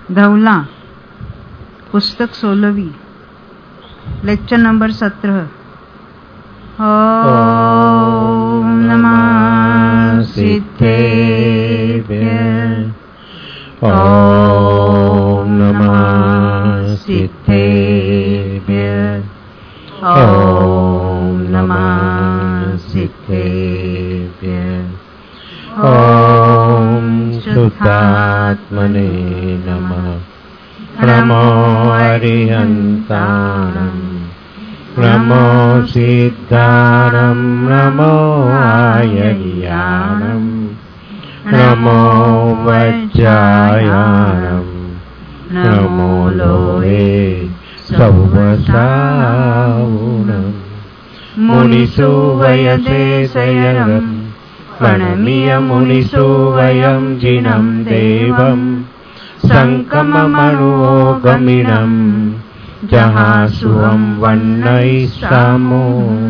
धवला, पुस्तक 16वीं, lecture number 17। ओम नमः सिद्धेभ्यः। ओम नमः सिद्धेभ्यः। ओम नमः सिद्धेभ्यः। ओम शुद्धात्मने नमः। नमो अरिहन्ताणं, नमो सिद्धाणं, नमो आयर्याणं, नमो वज्रायाणं, नमो लोहे सौवसावुणं। मुनिषु वयसे शयनं प्रणमीय मुनिषु वयं जिनं देवं संकममनुगमिनं जहासुहं वन्नयिष्यामो।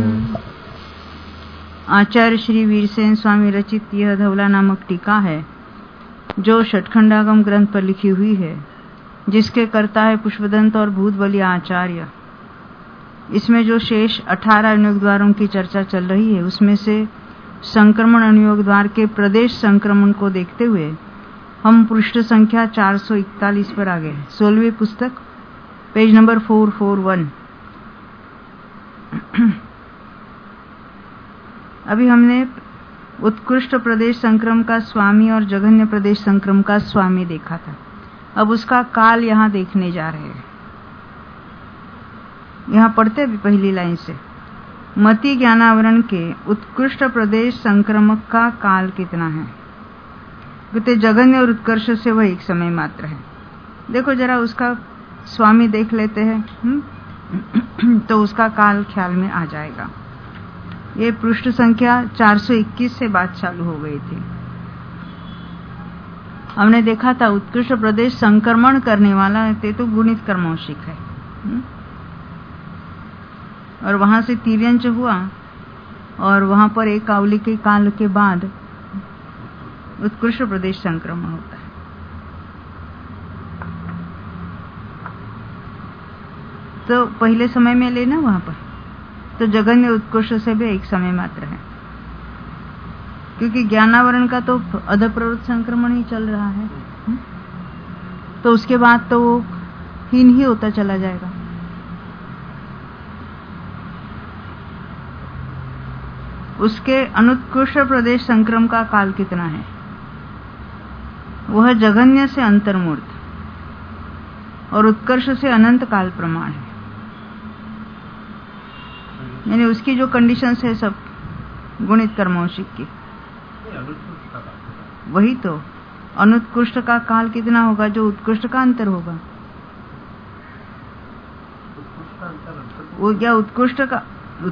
आचार्य श्री वीरसेन स्वामी रचित यह धवला नामक टीका है, जो षटखंडागम ग्रंथ पर लिखी हुई है, जिसके कर्ता है पुष्पदंत और भूतबली आचार्य। इसमें जो शेष 18 अनुयोग द्वारों की चर्चा चल रही है, उसमें से संक्रमण अनुयोग द्वार के प्रदेश संक्रमण को देखते हुए हम पृष्ठ संख्या 441 पर आ गए। 16वीं पुस्तक, पेज नंबर 441। अभी हमने उत्कृष्ट प्रदेश संक्रम का स्वामी और जघन्य प्रदेश संक्रम का स्वामी देखा था। अब उसका काल यहां देखने जा रहे हैं। यहां पढ़ते भी पहली लाइन से, मति ज्ञानावरण के उत्कृष्ट प्रदेश संक्रमक का काल कितना है? कहते जघन्य और उत्कर्ष से वह एक समय मात्र है। देखो जरा उसका स्वामी देख लेते हैं, तो उसका काल ख्याल में आ जाएगा। ये पृष्ठ संख्या 421 से बात चालू हो गई थी। हमने देखा था उत्कृष्ट प्रदेश संक्रमण करने वाला ते तो गुणित कर्मौशिक है, और वहां से तिर्यंच हुआ और वहां पर एक आवली के काल के बाद उत्कृष्ट प्रदेश संक्रमण होता है। तो पहले समय में लेना वहां पर, तो जघन्य उत्कृष्ट से भी एक समय मात्र है, क्योंकि ज्ञानावरण का तो अधप्रवृत्त संक्रमण ही चल रहा है। तो उसके बाद तो वो हीन ही होता चला जाएगा। उसके अनुत्कृष्ट प्रदेश संक्रम का काल कितना है? वह जघन्य से अंतर्मूर्त और उत्कर्ष से अनंत काल प्रमाण है। यानी उसकी जो कंडीशंस है सब गुणित कर्मौशिक की। वही तो अनुत्कृष्ट का काल कितना होगा? जो उत्कृष्ट का अंतर होगा। वो क्या उत्कृष्ट का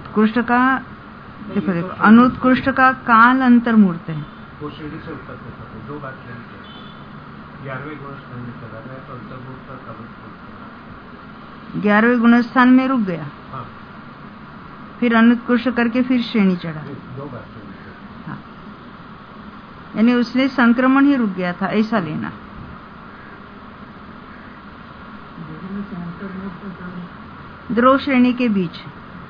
देखो अनुत्कृष्ट का काल अंतर्मूर्त है। वो श्रेणी से उत्तर होता है। दो बात है, 11वें गुणस्थान में चला गया तो अंतर्मूर्त का 11वें गुणस्थान में रुक गया। हाँ। फिर अनुत्कृष्ट करके फिर श्रेणी चढ़ा। दो बात। हाँ, यानी उसने संक्रमण ही रुक गया था, ऐसा लेना। ध्रुव श्रेणी के बीच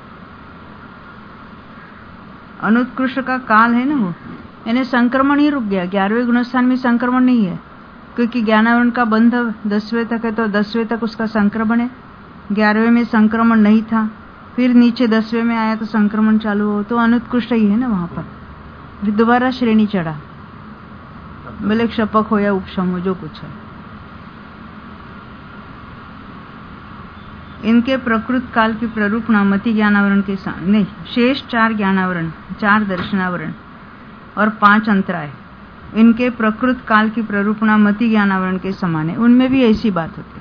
अनुत्कृष्ट का काल है ना, वो यानी संक्रमण ही रुक गया। 11वें गुणस्थान में संक्रमण नहीं है, क्योंकि ज्ञानावरण का बंध 10वें तक है, तो 10वें तक उसका संक्रमण है। 11वें में संक्रमण नहीं था, फिर नीचे 10वें में आया तो संक्रमण चालू हो, तो अनुत्कृष्ट ही है ना वहां पर। फिर दोबारा श्रेणी चढ़ा, भले क्षपक हो या उपशम हो, जो कुछ है। इनके प्रकृत काल की प्ररूपणा मति ज्ञानावरण के नहीं, शेष 4 ज्ञानावरण, 4 दर्शनावरण और 5 अंतराय, इनके प्रकृत काल की प्ररूपणा मति ज्ञानावरण के समान है। उनमें भी ऐसी बात होती है।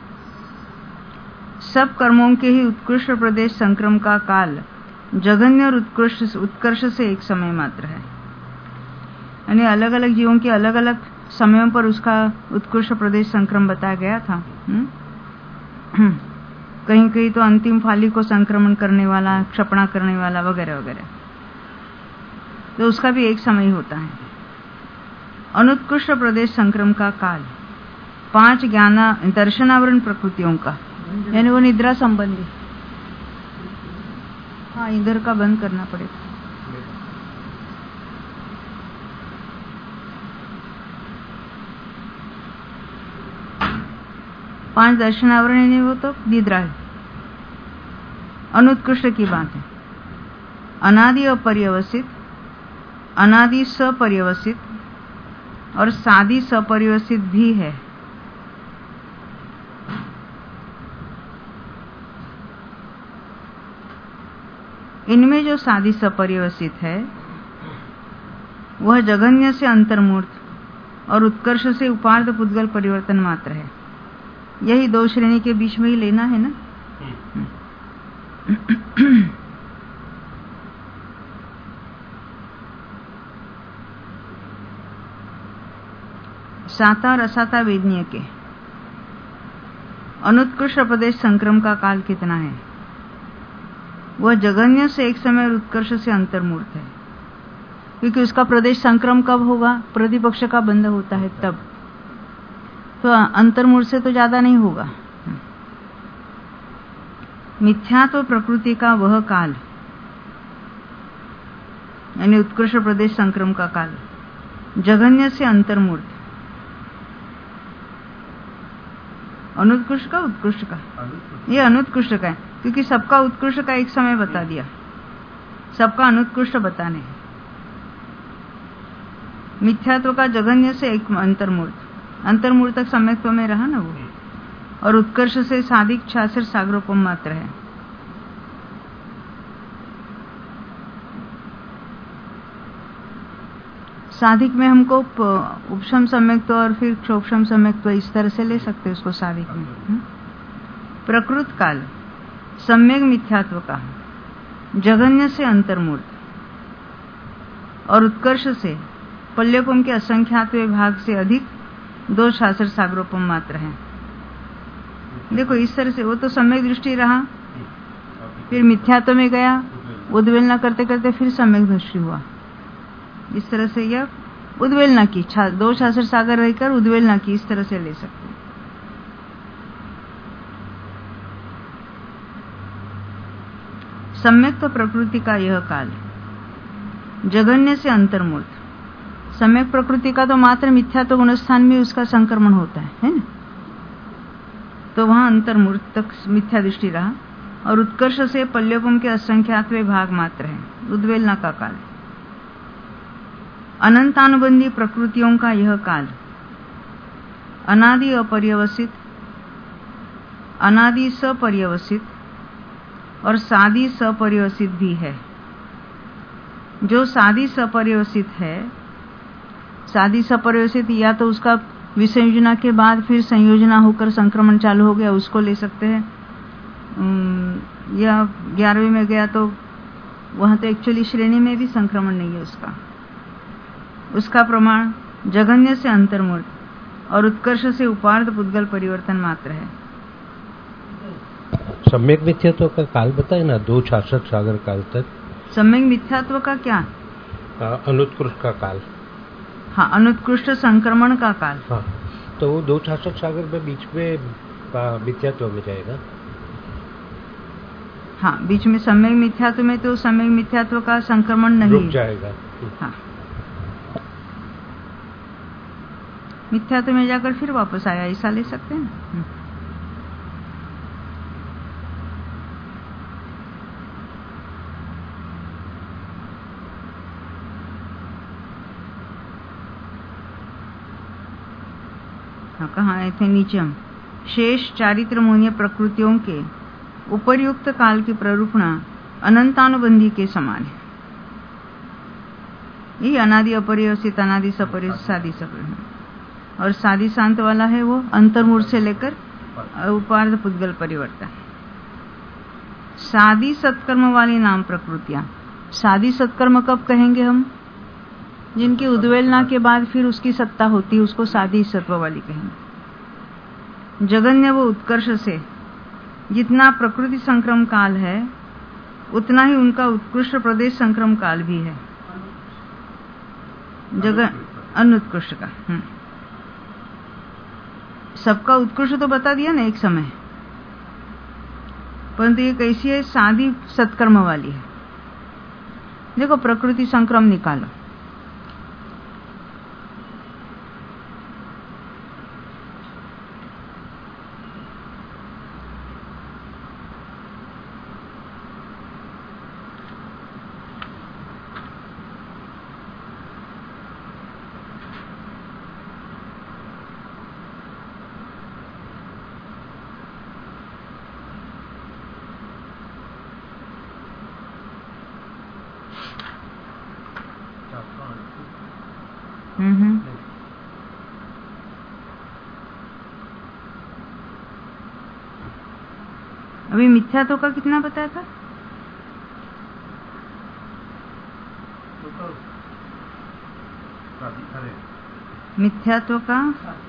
सब कर्मों के ही उत्कृष्ट प्रदेश संक्रम का काल जघन्य और उत्कर्ष से एक समय मात्र है। यानी अलग अलग जीवों के अलग अलग समयों पर उसका उत्कृष्ट प्रदेश संक्रम बताया गया था। कहीं कहीं तो अंतिम फाली को संक्रमण करने वाला, क्षपणा करने वाला वगैरह वगैरह, तो उसका भी एक समय होता है। अनुत्कृष्ट प्रदेश संक्रम का काल 5 दर्शनावरण प्रकृतियों का, यानी वो निद्रा संबंधी। हाँ, इधर का बंद करना पड़ेगा। पांच दर्शनावरण यानी वो तो निद्रा है। अनुत्कृष्ट की बात है। अनादि अपर्यवसित, अनादि सपर्यवसित और सादि सपर्यवसित भी है। इनमें जो सादि सपर्यवसित है वह जगन्य से अंतर्मूर्त और उत्कर्ष से उपार्थ पुद्गल परिवर्तन मात्र है। यही 2 श्रेणी के बीच में ही लेना है ना। साता और असाता वेदनीय के अनुत्कृष्ट प्रदेश संक्रम का काल कितना है? वह जगन्य से एक समय और उत्कर्ष से अंतर्मूर्त है, क्योंकि उसका प्रदेश संक्रम कब होगा? प्रतिपक्ष का बंध होता है तब, तो अंतर्मूर्त से तो ज्यादा नहीं होगा। मिथ्यात्व प्रकृति का वह काल यानी उत्कृष्ट प्रदेश संक्रम का काल जगन्य से अंतर्मूर्त, अनुत्कृष्ट का उत्कृष्ट का, ये अनुत्कृष्ट का है, क्योंकि सबका उत्कृष्ट का एक समय बता दिया, सबका अनुत्कृष्ट बताने। मिथ्यात्व का जगन्य से एक अंतर्मूर्त, अंतर्मूर्त तक सम्यक्त्व में रहा ना वो, और उत्कर्ष से साधिक छासर सागरोपम मात्र है। साधिक में हमको उपशम सम्यक्त्व और फिर क्षोभशम सम्यक्त्व इस तरह से ले सकते हैं उसको साधिक में। प्रकृत काल सम्यक मिथ्यात्व का जगन्य से अंतर्मूर्त और उत्कर्ष से पल्यकोम के असंख्यात्व भाग से अधिक 2 शास्त्र सागरोपम मात्र है। देखो इस तरह से वो तो सम्यक दृष्टि रहा, फिर मिथ्यात्व में गया, उद्वेलना करते करते फिर सम्यक दृष्टि हुआ। इस तरह से यह उद्वेलना की 2 शास्त्र सागर रहकर उद्वेलना की, इस तरह से ले सकते हैं। सम्यक तो प्रकृति का यह काल जगन्य से अंतर्मूर्त, सम्यक प्रकृति का तो मात्र मिथ्यात्व गुणस्थान में उसका संक्रमण होता है ना, तो वहां अंतर्मूर्त तक मिथ्या दृष्टि रहा, और उत्कर्ष से पल्यकोम के असंख्यात्व भाग मात्र है, उद्वेलना का काल। अनंतानुबंधी प्रकृतियों का यह काल अनादि अपर्यवसित, अनादि सपर्यवसित और सादि सपर्यवसित भी है। जो सादि सपर्यवसित है, सादि सपर्यवसित या तो उसका विसंयोजना के बाद फिर संयोजना होकर संक्रमण चालू हो गया, उसको ले सकते हैं, या 11वीं में गया तो वहां तो एक्चुअली श्रेणी में भी संक्रमण नहीं है उसका प्रमाण जगन्य से अंतर्मूर्त और उत्कर्ष से उपार्थ पुद्गल परिवर्तन मात्र है। सम्यक मिथ्यात्व का काल बताए ना, 2 शास्त्र सागर काल तक। सम्यक मिथ्यात्व का क्या? अनुत्कृष्ट का काल। हाँ, अनुत्कृष्ट संक्रमण का काल। हाँ, तो वो 2 शास्त्र सागर में बीच में मिथ्यात्व में जाएगा। हाँ, बीच में सम्यक मिथ्यात्व में तो सम्यक मिथ्यात्व का संक्रमण नहीं रुक जाएगा। हाँ, मिथ्यात्व में जाकर फिर वापस आया, ऐसा ले सकते हैं। हाँ, कहाँ आए थे? नीचे हम शेष चारित्र मोहनीय प्रकृतियों के उपर्युक्त काल की प्ररूपणा अनंतानुबंधी के समान है। यही अनादि अपर्यवसित, अनादि सपर्यवसित, सादि सपर्यवसित, और सादि शांत वाला है वो अंतर्मूर्त से लेकर उपार्थ पुद्गल परिवर्तन। सादि सत्कर्म वाली नाम प्रकृतियां, सादि सत्कर्म कब कहेंगे हम? जिनकी उद्वेलना के बाद फिर उसकी सत्ता होती है, उसको सादि सत्व वाली कहेंगे। जगन्य वो उत्कर्ष से जितना प्रकृति संक्रम काल है उतना ही उनका उत्कृष्ट प्रदेश संक्रम काल भी है, अनुत्कृष्ट का। सबका उत्कृष्ट तो बता दिया ना एक समय, परंतु ये कैसी है? सादी सत्कर्म वाली है। देखो प्रकृति संक्रम निकालो। अभी मिथ्यात्व का कितना बताया था? मिथ्यात्व का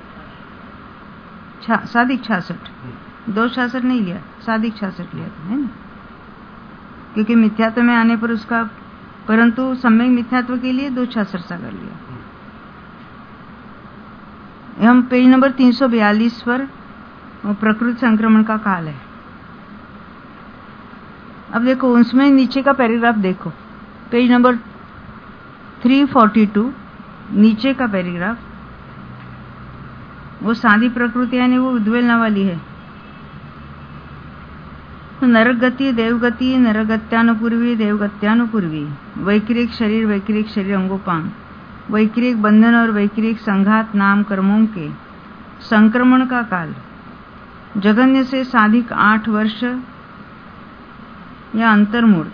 सादिक 66, 266 नहीं लिया, सादिक 66 लिया था, है ना? क्योंकि मिथ्यात्व में आने पर उसका, परंतु सम्यक मिथ्यात्व के लिए 266 सागर लिया। हम पेज नंबर 342 पर प्रकृति संक्रमण का काल है। अब देखो उसमें नीचे का पैराग्राफ देखो, पेज नंबर 342 नीचे का पैराग्राफ, वो सादी प्रकृति यानी वो उद्वेलना वाली है। तो नरगति देवगति, नरगत्यानुपूर्वी देवगत्यानुपूर्वी, वैक्रिक शरीर अंगोपांग, वैक्रिक बंधन और वैक्रिक संघात नाम कर्मों के संक्रमण का काल जगन्य से साधिक 8 वर्ष या अंतर्मूर्त,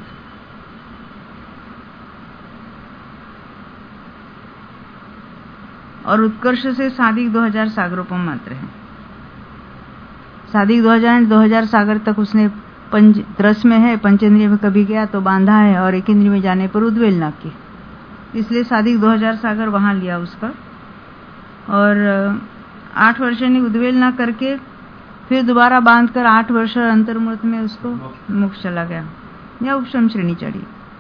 और उत्कर्ष से साधिक 2000 सागरोपम मात्र है। साधिक 2000 सागर तक उसने रस में है, पंचेंद्रिय में कभी गया तो बांधा है, और एक इंद्रिय में जाने पर उद्वेलना की, इसलिए साधिक 2000 सागर वहां लिया उसका। और 8 वर्ष ने उद्वेलना करके फिर दोबारा बांधकर 8 वर्ष अंतर्मूर्त में उसको मोक्ष चला गया या उपशम श्रेणी चढ़ी।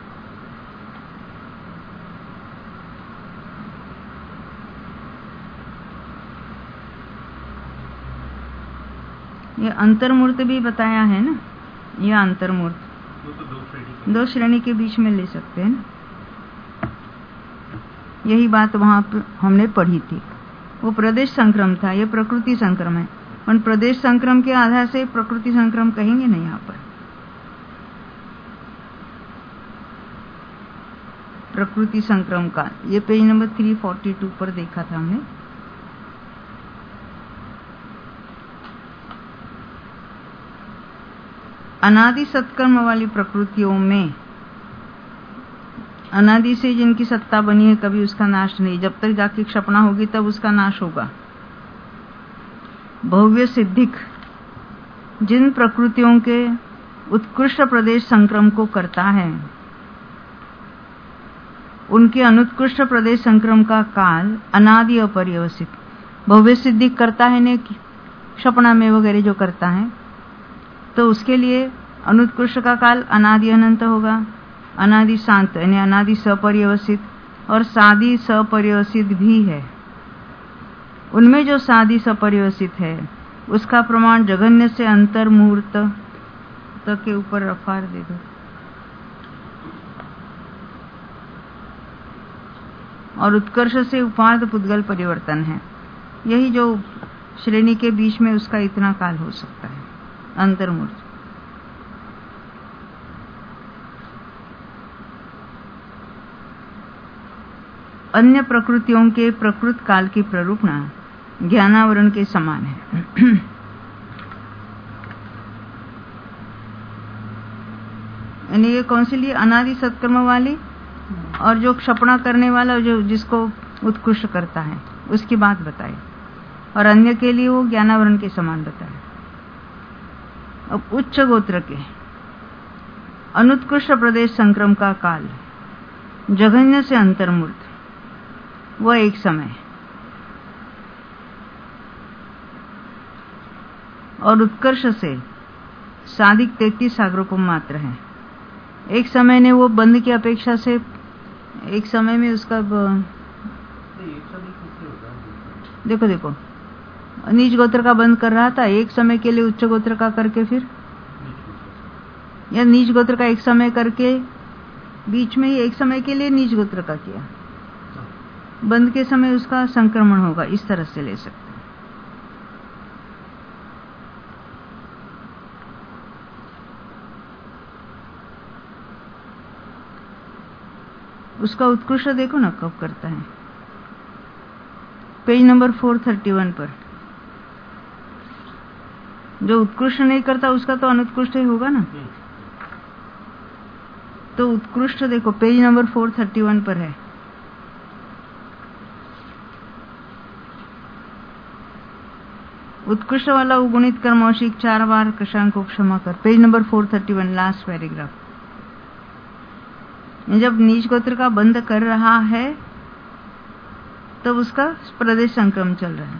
ये अंतर्मूर्त भी बताया है ना, यह अंतर्मूर्त दो श्रेणी के बीच में ले सकते हैं ना, यही बात वहां हमने पढ़ी थी। वो प्रदेश संक्रम था, ये प्रकृति संक्रम है, और प्रदेश संक्रम के आधार से प्रकृति संक्रम कहेंगे ना यहाँ पर। प्रकृति संक्रम का ये पेज नंबर 342 पर देखा था हमने। अनादि सत्कर्म वाली प्रकृतियों में अनादि से जिनकी सत्ता बनी है, कभी उसका नाश नहीं, जब तक जाके क्षपणा होगी तब उसका नाश होगा। भव्य सिद्धिक जिन प्रकृतियों के उत्कृष्ट प्रदेश संक्रम को करता है, उनके अनुत्कृष्ट प्रदेश संक्रम का काल अनादि अपर्यवसित। भव्य सिद्धिक करता है ने क्षपणा में वगैरह जो करता है, तो उसके लिए अनुत्कृष्ट का काल अनादि अनंत होगा, अनादि शांत यानी अनादि सपर्यवसित, और सादि सपर्यवसित भी है। उनमें जो सादि सपर्यवसित है उसका प्रमाण जगन्य से अंतर मुहूर्त तक के ऊपर रफार दे दो। और उत्कर्ष से उपार्थ पुद्गल परिवर्तन है, यही जो श्रेणी के बीच में उसका इतना काल हो सकता है अंतर्मूर्त। अन्य प्रकृतियों के प्रकृत काल की प्ररूपणा ज्ञानावरण के समान है। यानी ये कौन सी लिए? अनादि सत्कर्म वाली, और जो क्षपणा करने वाला, जो जिसको उत्कृष्ट करता है, उसकी बात बताई, और अन्य के लिए वो ज्ञानावरण के समान बताए। अब उच्च गोत्र के अनुत्कृष्ट प्रदेश संक्रम का काल जघन्य से अंतर्मूर्त, वह एक समय, और उत्कर्ष से साधिक 33 सागरोपम मात्र है। एक समय ने वो बंद की अपेक्षा से एक समय में उसका देखो नीच गोत्र का बंद कर रहा था, एक समय के लिए उच्च गोत्र का करके फिर, या नीच गोत्र का एक समय करके बीच में ही एक समय के लिए नीच गोत्र का किया, बंद के समय उसका संक्रमण होगा, इस तरह से ले सकते हैं। उसका उत्कृष्ट देखो ना कब करता है, पेज नंबर 431 पर। जो उत्कृष्ट नहीं करता उसका तो अनुत्कृष्ट ही होगा ना। तो उत्कृष्ट देखो पेज नंबर 431 पर है। उत्कृष्ट वाला उगुणित कर्मौशिक 4 बार कषांग को क्षमा कर, पेज नंबर 431 लास्ट पैराग्राफ। जब नीच गोत्र का बंद कर रहा है तब उसका प्रदेश संक्रमण चल रहा है।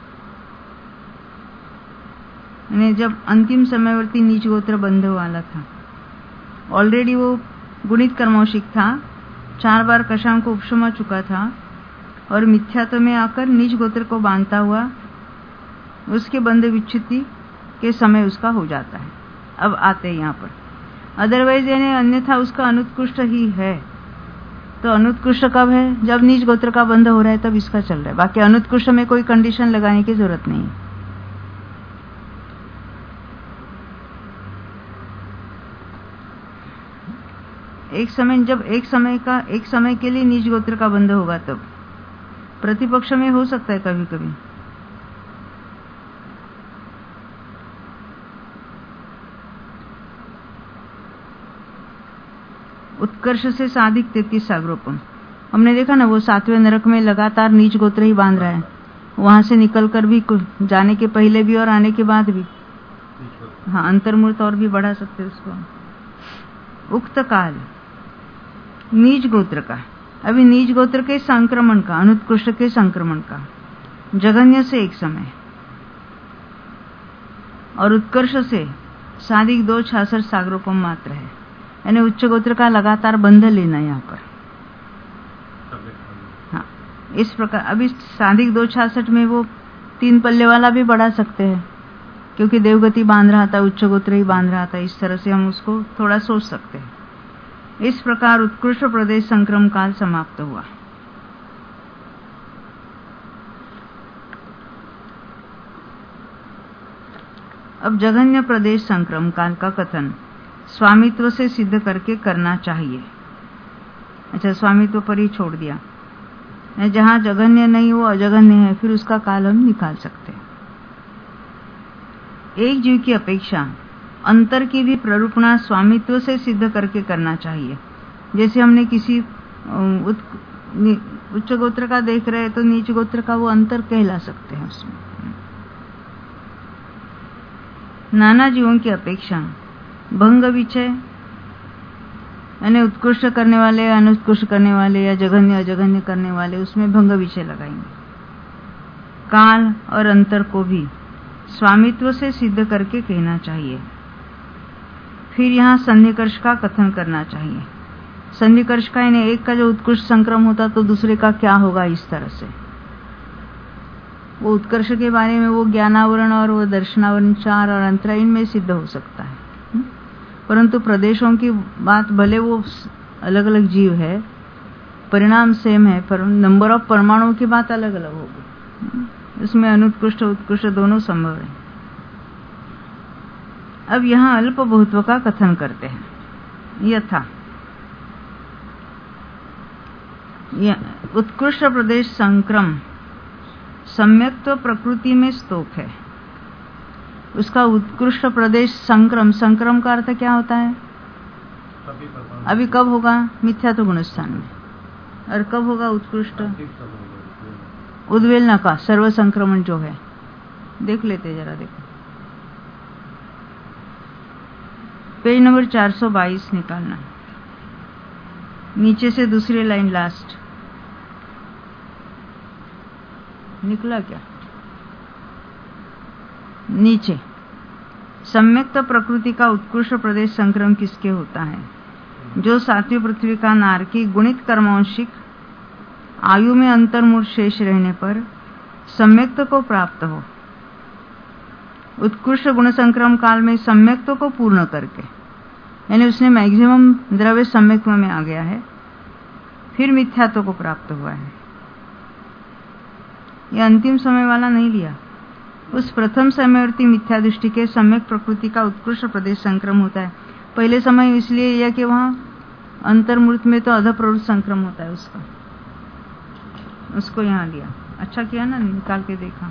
यानी जब अंतिम समयवर्ती नीच गोत्र बंध वाला था, ऑलरेडी वो गुणित कर्मौशिक था, 4 बार कषांग को उपशमा चुका था और मिथ्यात्व में आकर नीच गोत्र को बांधता हुआ उसके बंध विच्छित्ति के समय उसका हो जाता है। अब आते हैं यहाँ पर, अदरवाइज यानी अन्यथा उसका अनुत्कृष्ट ही है। तो अनुत्कृष्ट कब है? जब नीच गोत्र का बंध हो रहा है तब इसका चल रहा है। बाकी अनुत्कृष्ट में कोई कंडीशन लगाने की जरूरत नहीं है। जब एक समय के लिए नीच गोत्र का बंध होगा तब प्रतिपक्ष में हो सकता है कभी कभी। उत्कर्ष से साधिक 33 सागरोपम, हमने देखा ना, वो 7वें नरक में लगातार नीच गोत्र ही बांध रहा है, वहां से निकलकर भी जाने के पहले भी और आने के बाद भी। हाँ, अंतर्मूर्त और भी बढ़ा सकते उसको। उक्त काल नीच गोत्र का, अभी नीच गोत्र के संक्रमण का, अनुत्कृष्ट के संक्रमण का, जघन्य से एक समय और उत्कर्ष से साधिक 266 सागरोपम मात्र है। यानी उच्च गोत्र का लगातार बंध लेना यहाँ पर। हाँ, इस प्रकार अभी साधिक 266 में वो 3 पल्ले वाला भी बढ़ा सकते हैं, क्योंकि देवगति बांध रहा था, उच्च गोत्र ही बांध रहा था। इस तरह से हम उसको थोड़ा सोच सकते हैं। इस प्रकार उत्कृष्ट प्रदेश संक्रमण काल समाप्त हुआ। अब जघन्य प्रदेश संक्रमण काल का कथन स्वामित्व से सिद्ध करके करना चाहिए। अच्छा, स्वामित्व पर ही छोड़ दिया। जहां जघन्य नहीं वो अजघन्य है, फिर उसका काल हम निकाल सकते हैं। एक जीव की अपेक्षा अंतर की भी प्ररूपणा स्वामित्व से सिद्ध करके करना चाहिए। जैसे हमने किसी उच्च गोत्र का देख रहे हैं तो नीच गोत्र का वो अंतर कहला सकते हैं उसमें। नाना जीवों की अपेक्षा भंग विचय यानी उत्कृष्ट करने वाले, अनुत्कृष्ट करने वाले या जघन्य अजघन्य करने वाले, उसमें भंग विचय लगाएंगे। काल और अंतर को भी स्वामित्व से सिद्ध करके कहना चाहिए। फिर यहाँ सन्निकर्ष का कथन करना चाहिए। सन्निकर्ष का यानी एक का जो उत्कृष्ट संक्रम होता तो दूसरे का क्या होगा, इस तरह से वो उत्कर्ष के बारे में वो ज्ञानावरण और वो दर्शनावरण 4 और अंतरायण में सिद्ध हो सकता है। परंतु प्रदेशों की बात, भले वो अलग अलग जीव है, परिणाम सेम है, पर नंबर ऑफ परमाणुओं की बात अलग अलग होगी। इसमें अनुत्कृष्ट उत्कृष्ट दोनों संभव है। अब यहाँ अल्प बहुत्व का कथन करते हैं। यथा उत्कृष्ट प्रदेश संक्रम सम्यक्त्व प्रकृति में स्तोक है। उसका उत्कृष्ट प्रदेश संक्रम, संक्रम का अर्थ क्या होता है? अभी कब होगा? मिथ्यात्व गुणस्थान में। और कब होगा उत्कृष्ट? उद्वेलना का सर्व संक्रमण जो है, देख लेते जरा, देखो पेज नंबर 422 निकालना, नीचे से दूसरी लाइन लास्ट। निकला क्या? नीचे सम्यक्त प्रकृति का उत्कृष्ट प्रदेश संक्रम किसके होता है? जो 7वीं पृथ्वी का नारकी गुणित कर्मांशिक आयु में अंतर्मूर्त शेष रहने पर सम्यक्त को प्राप्त हो उत्कृष्ट गुण संक्रम काल में सम्यक्त्व को पूर्ण करके, यानी उसने मैक्सिमम द्रव्य सम्यक्त्व में आ गया है, फिर मिथ्यात्व को प्राप्त हुआ है। यह अंतिम समय वाला नहीं लिया। उस प्रथम समयवर्ती मिथ्या दृष्टि के सम्यक प्रकृति का उत्कृष्ट प्रदेश संक्रम होता है। पहले समय इसलिए यह कि वहां अंतर्मूर्त में तो अध प्रवृत्त संक्रम होता है उसका, उसको यहाँ लिया। अच्छा किया ना, निकाल के देखा।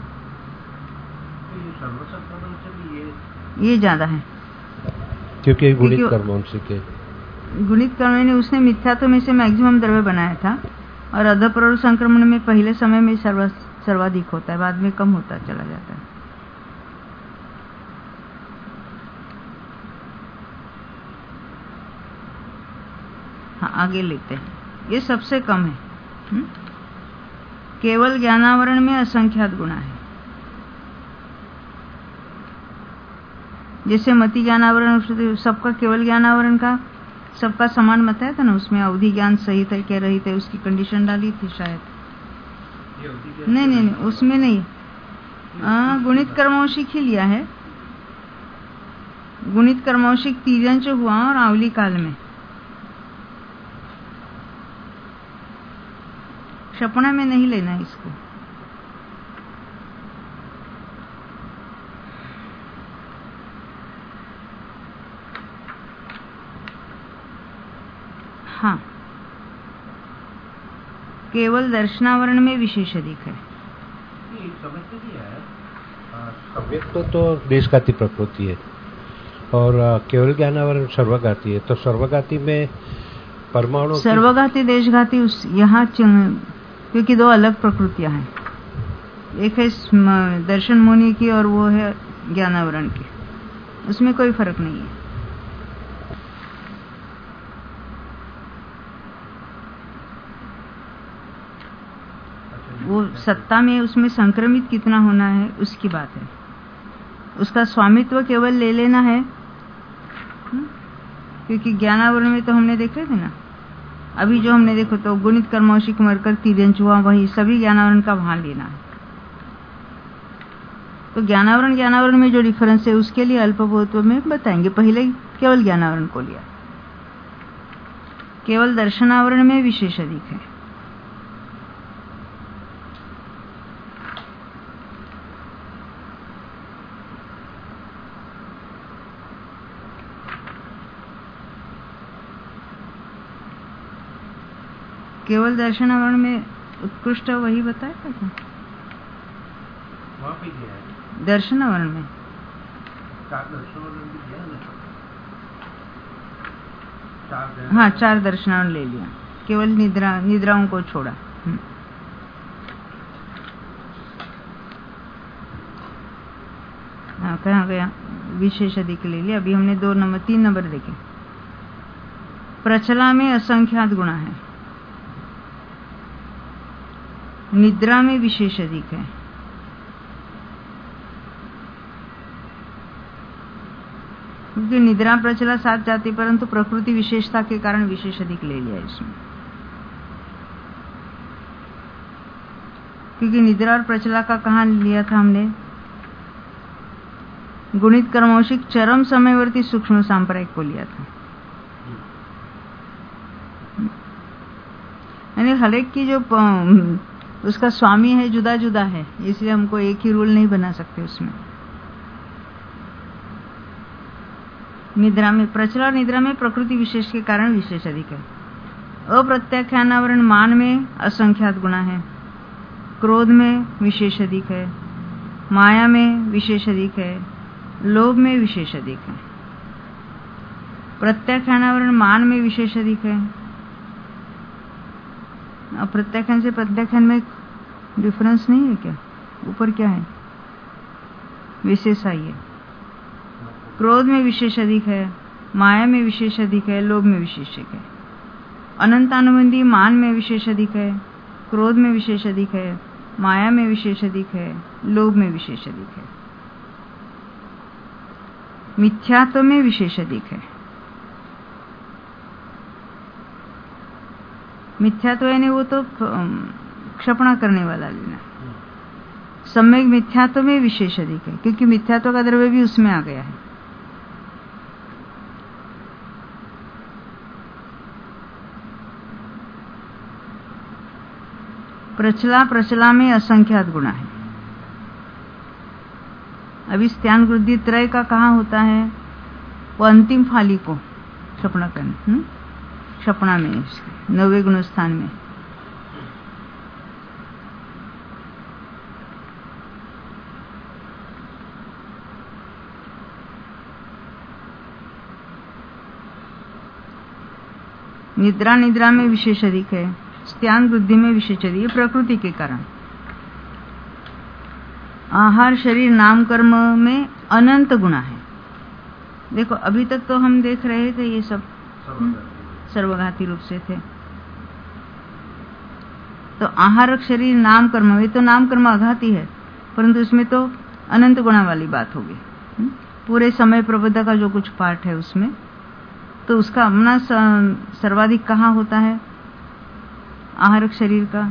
ये ज्यादा है क्योंकि गुणित कर्मवंशी के गुणित कर्म ने उसने मिथ्यात्व में से मैक्सिमम द्रव्य बनाया था, और अध प्रवृत्त संक्रमण में पहले समय में सर्वाधिक होता है, बाद में कम होता चला जाता है। हाँ, आगे लेते हैं। ये सबसे कम है। केवल ज्ञानावरण में असंख्यात गुणा है। जैसे मति ज्ञानावरण सबका, केवल ज्ञानावरण का सबका समान मत है था ना, उसमें अवधि ज्ञान सहित है क्या रहित है उसकी कंडीशन डाली थी शायद। नहीं, उसमें नहीं। गुणित कर्मवशिक ही लिया है। गुणित कर्मवशिक तीर्यंच हुआ और आवली काल में। क्षपणा में नहीं लेना इसको। हाँ, केवल दर्शनावरण में विशेष अधिक है। सम्यक तो देशघाती प्रकृति है, और केवल ज्ञानावरण सर्वघाती है। तो सर्वघाती में परमाणु, सर्वघाती देशघाती यहाँ, क्योंकि दो अलग प्रकृतियां हैं। एक है दर्शन मुनि की और वो है ज्ञानावरण की, उसमें कोई फर्क नहीं है। वो सत्ता में उसमें संक्रमित कितना होना है उसकी बात है। उसका स्वामित्व केवल ले लेना है, क्योंकि ज्ञानावरण में तो हमने देखे थे ना, अभी जो हमने देखो तो गुणित कर्मवशिक मरकर तीर्यंच हुआ, वही सभी ज्ञानावरण का वहां लेना है। तो ज्ञानावरण में जो डिफरेंस है उसके लिए अल्पबोधत्व में बताएंगे। पहले केवल ज्ञानावरण को लिया। केवल दर्शनावरण में विशेष अधिक है। केवल दर्शनावरण में उत्कृष्ट वही बताया था क्या? दर्शनावरण में हाँ, 4 दर्शनावरण ले लिया, केवल निद्राओं को छोड़ा। हाँ, कहाँ गया? विशेष अधिक ले लिया। अभी हमने 3 नंबर देखे। प्रचला में असंख्यात गुणा है। निद्रा में विशेष अधिक है। क्योंकि निद्रा प्रचला साथ जाती, परंतु प्रकृति विशेषता के कारण विशेष अधिक ले लिया इसमें। क्योंकि निद्रा और प्रचला का कहाँ लिया था हमने? गुणित कर्मवशिक चरम समयवर्ती सूक्ष्म सांप्रदायिक को लिया था। यानी हर एक की जो उसका स्वामी है जुदा जुदा है, इसलिए हमको एक ही रूल नहीं बना सकते उसमें। निद्रा में प्रचला और निद्रा में प्रकृति विशेष के कारण विशेष अधिक है। अप्रत्याख्यानावरण मान में असंख्यात गुणा है। क्रोध में विशेष अधिक है। माया में विशेष अधिक है। लोभ में विशेष अधिक है। प्रत्याख्यानावरण मान में विशेष अधिक है। प्रत्याख्यान से प्रत्याख्यान में डिफरेंस नहीं है क्या? ऊपर क्या है? विशेष आई है। क्रोध में विशेष अधिक है। माया में विशेष अधिक है। लोभ में विशेष अधिक है। अनंतानुबंधी मान में विशेष अधिक है। क्रोध में विशेष अधिक है। माया में विशेष अधिक है। लोभ में विशेष अधिक है। मिथ्यात्व में विशेष अधिक है। मिथ्यात्व यानी वो तो क्षपणा करने वाला लेना। सम्यक मिथ्यात्व में विशेष अधिक है, क्योंकि मिथ्यात्व का द्रव्य भी उसमें आ गया है। प्रचला प्रचला में असंख्यात गुणा है। अभी स्त्यान वृद्धि त्रय का कहाँ होता है? वो अंतिम फाली को क्षपणा करना, क्षपणा में 9वें गुण स्थान में। निद्रा निद्रा में विशेष अधिक है, स्त्यान वृद्धि में विशेष अधिक है, प्रकृति के कारण। आहार शरीर नाम कर्म में अनंत गुणा है। देखो अभी तक तो हम देख रहे थे ये सब सर्वघाती रूप से थे। तो आहार शरीर नाम कर्म, ये तो नाम कर्म आघाती है, परंतु इसमें तो अनंत गुणा वाली बात होगी। पूरे समय प्रबोध का जो कुछ पार्ट है उसमें, तो उसका अपना सर्वाधिक कहाँ होता है? आहारक शरीर का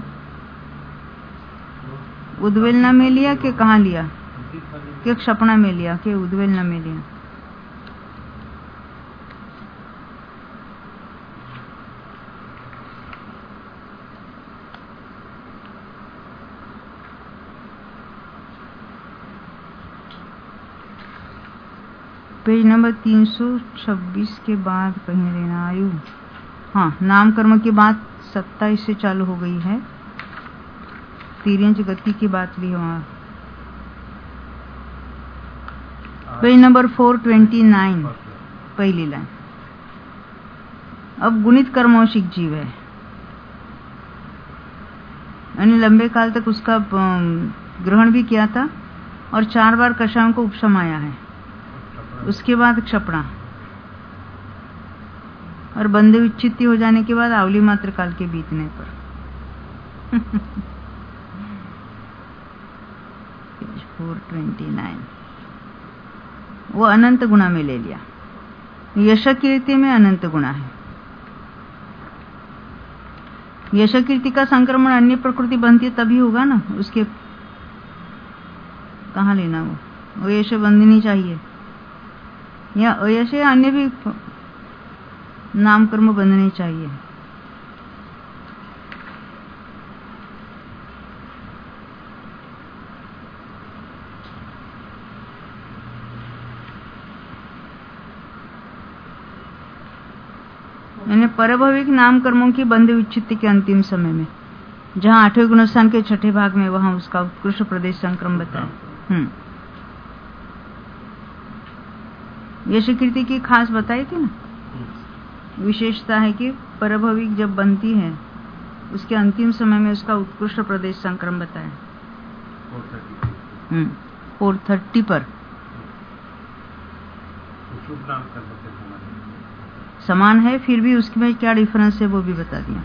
उद्वेलना में लिया कि कहाँ लिया? कि क्षपणा में लिया कि उद्वेलना में लिया? पेज नंबर 326 के बाद कहीं लेना आयु। हाँ, नाम कर्म की बात 27 से चालू हो गई है। तिर्यंच गति की बात भी वहां। पेज नंबर 429 पहली लाइन। अब गुणित कर्मौशिक जीव है, यानी लंबे काल तक उसका ग्रहण भी किया था और 4 बार कषायों को उपशम आया है। उसके बाद क्षपणा और बंधे विच्छित्ति हो जाने के बाद आवली मात्र काल के बीतने पर 429 वो अनंत गुणा में ले लिया। यश कीर्ति में अनंत गुणा है। यश कीर्ति का संक्रमण अन्य प्रकृति बनती है तभी होगा ना, उसके कहाँ लेना? वो यश बंधनी चाहिए या अयश अन्य भी नाम कर्म बंधने चाहिए। यानी परभविक नाम कर्मों की बंध विच्छित्ति के अंतिम समय में, जहां 8वें गुणस्थान के 6ठे भाग में, वहां उसका उत्कृष्ट प्रदेश संक्रम बताया। यश कीर्ति की खास बताई थी ना, विशेषता है कि परभविक जब बनती है उसके अंतिम समय में उसका उत्कृष्ट प्रदेश संक्रम बताया। 430 पर समान है, फिर भी उसमें क्या डिफरेंस है वो भी बता दिया।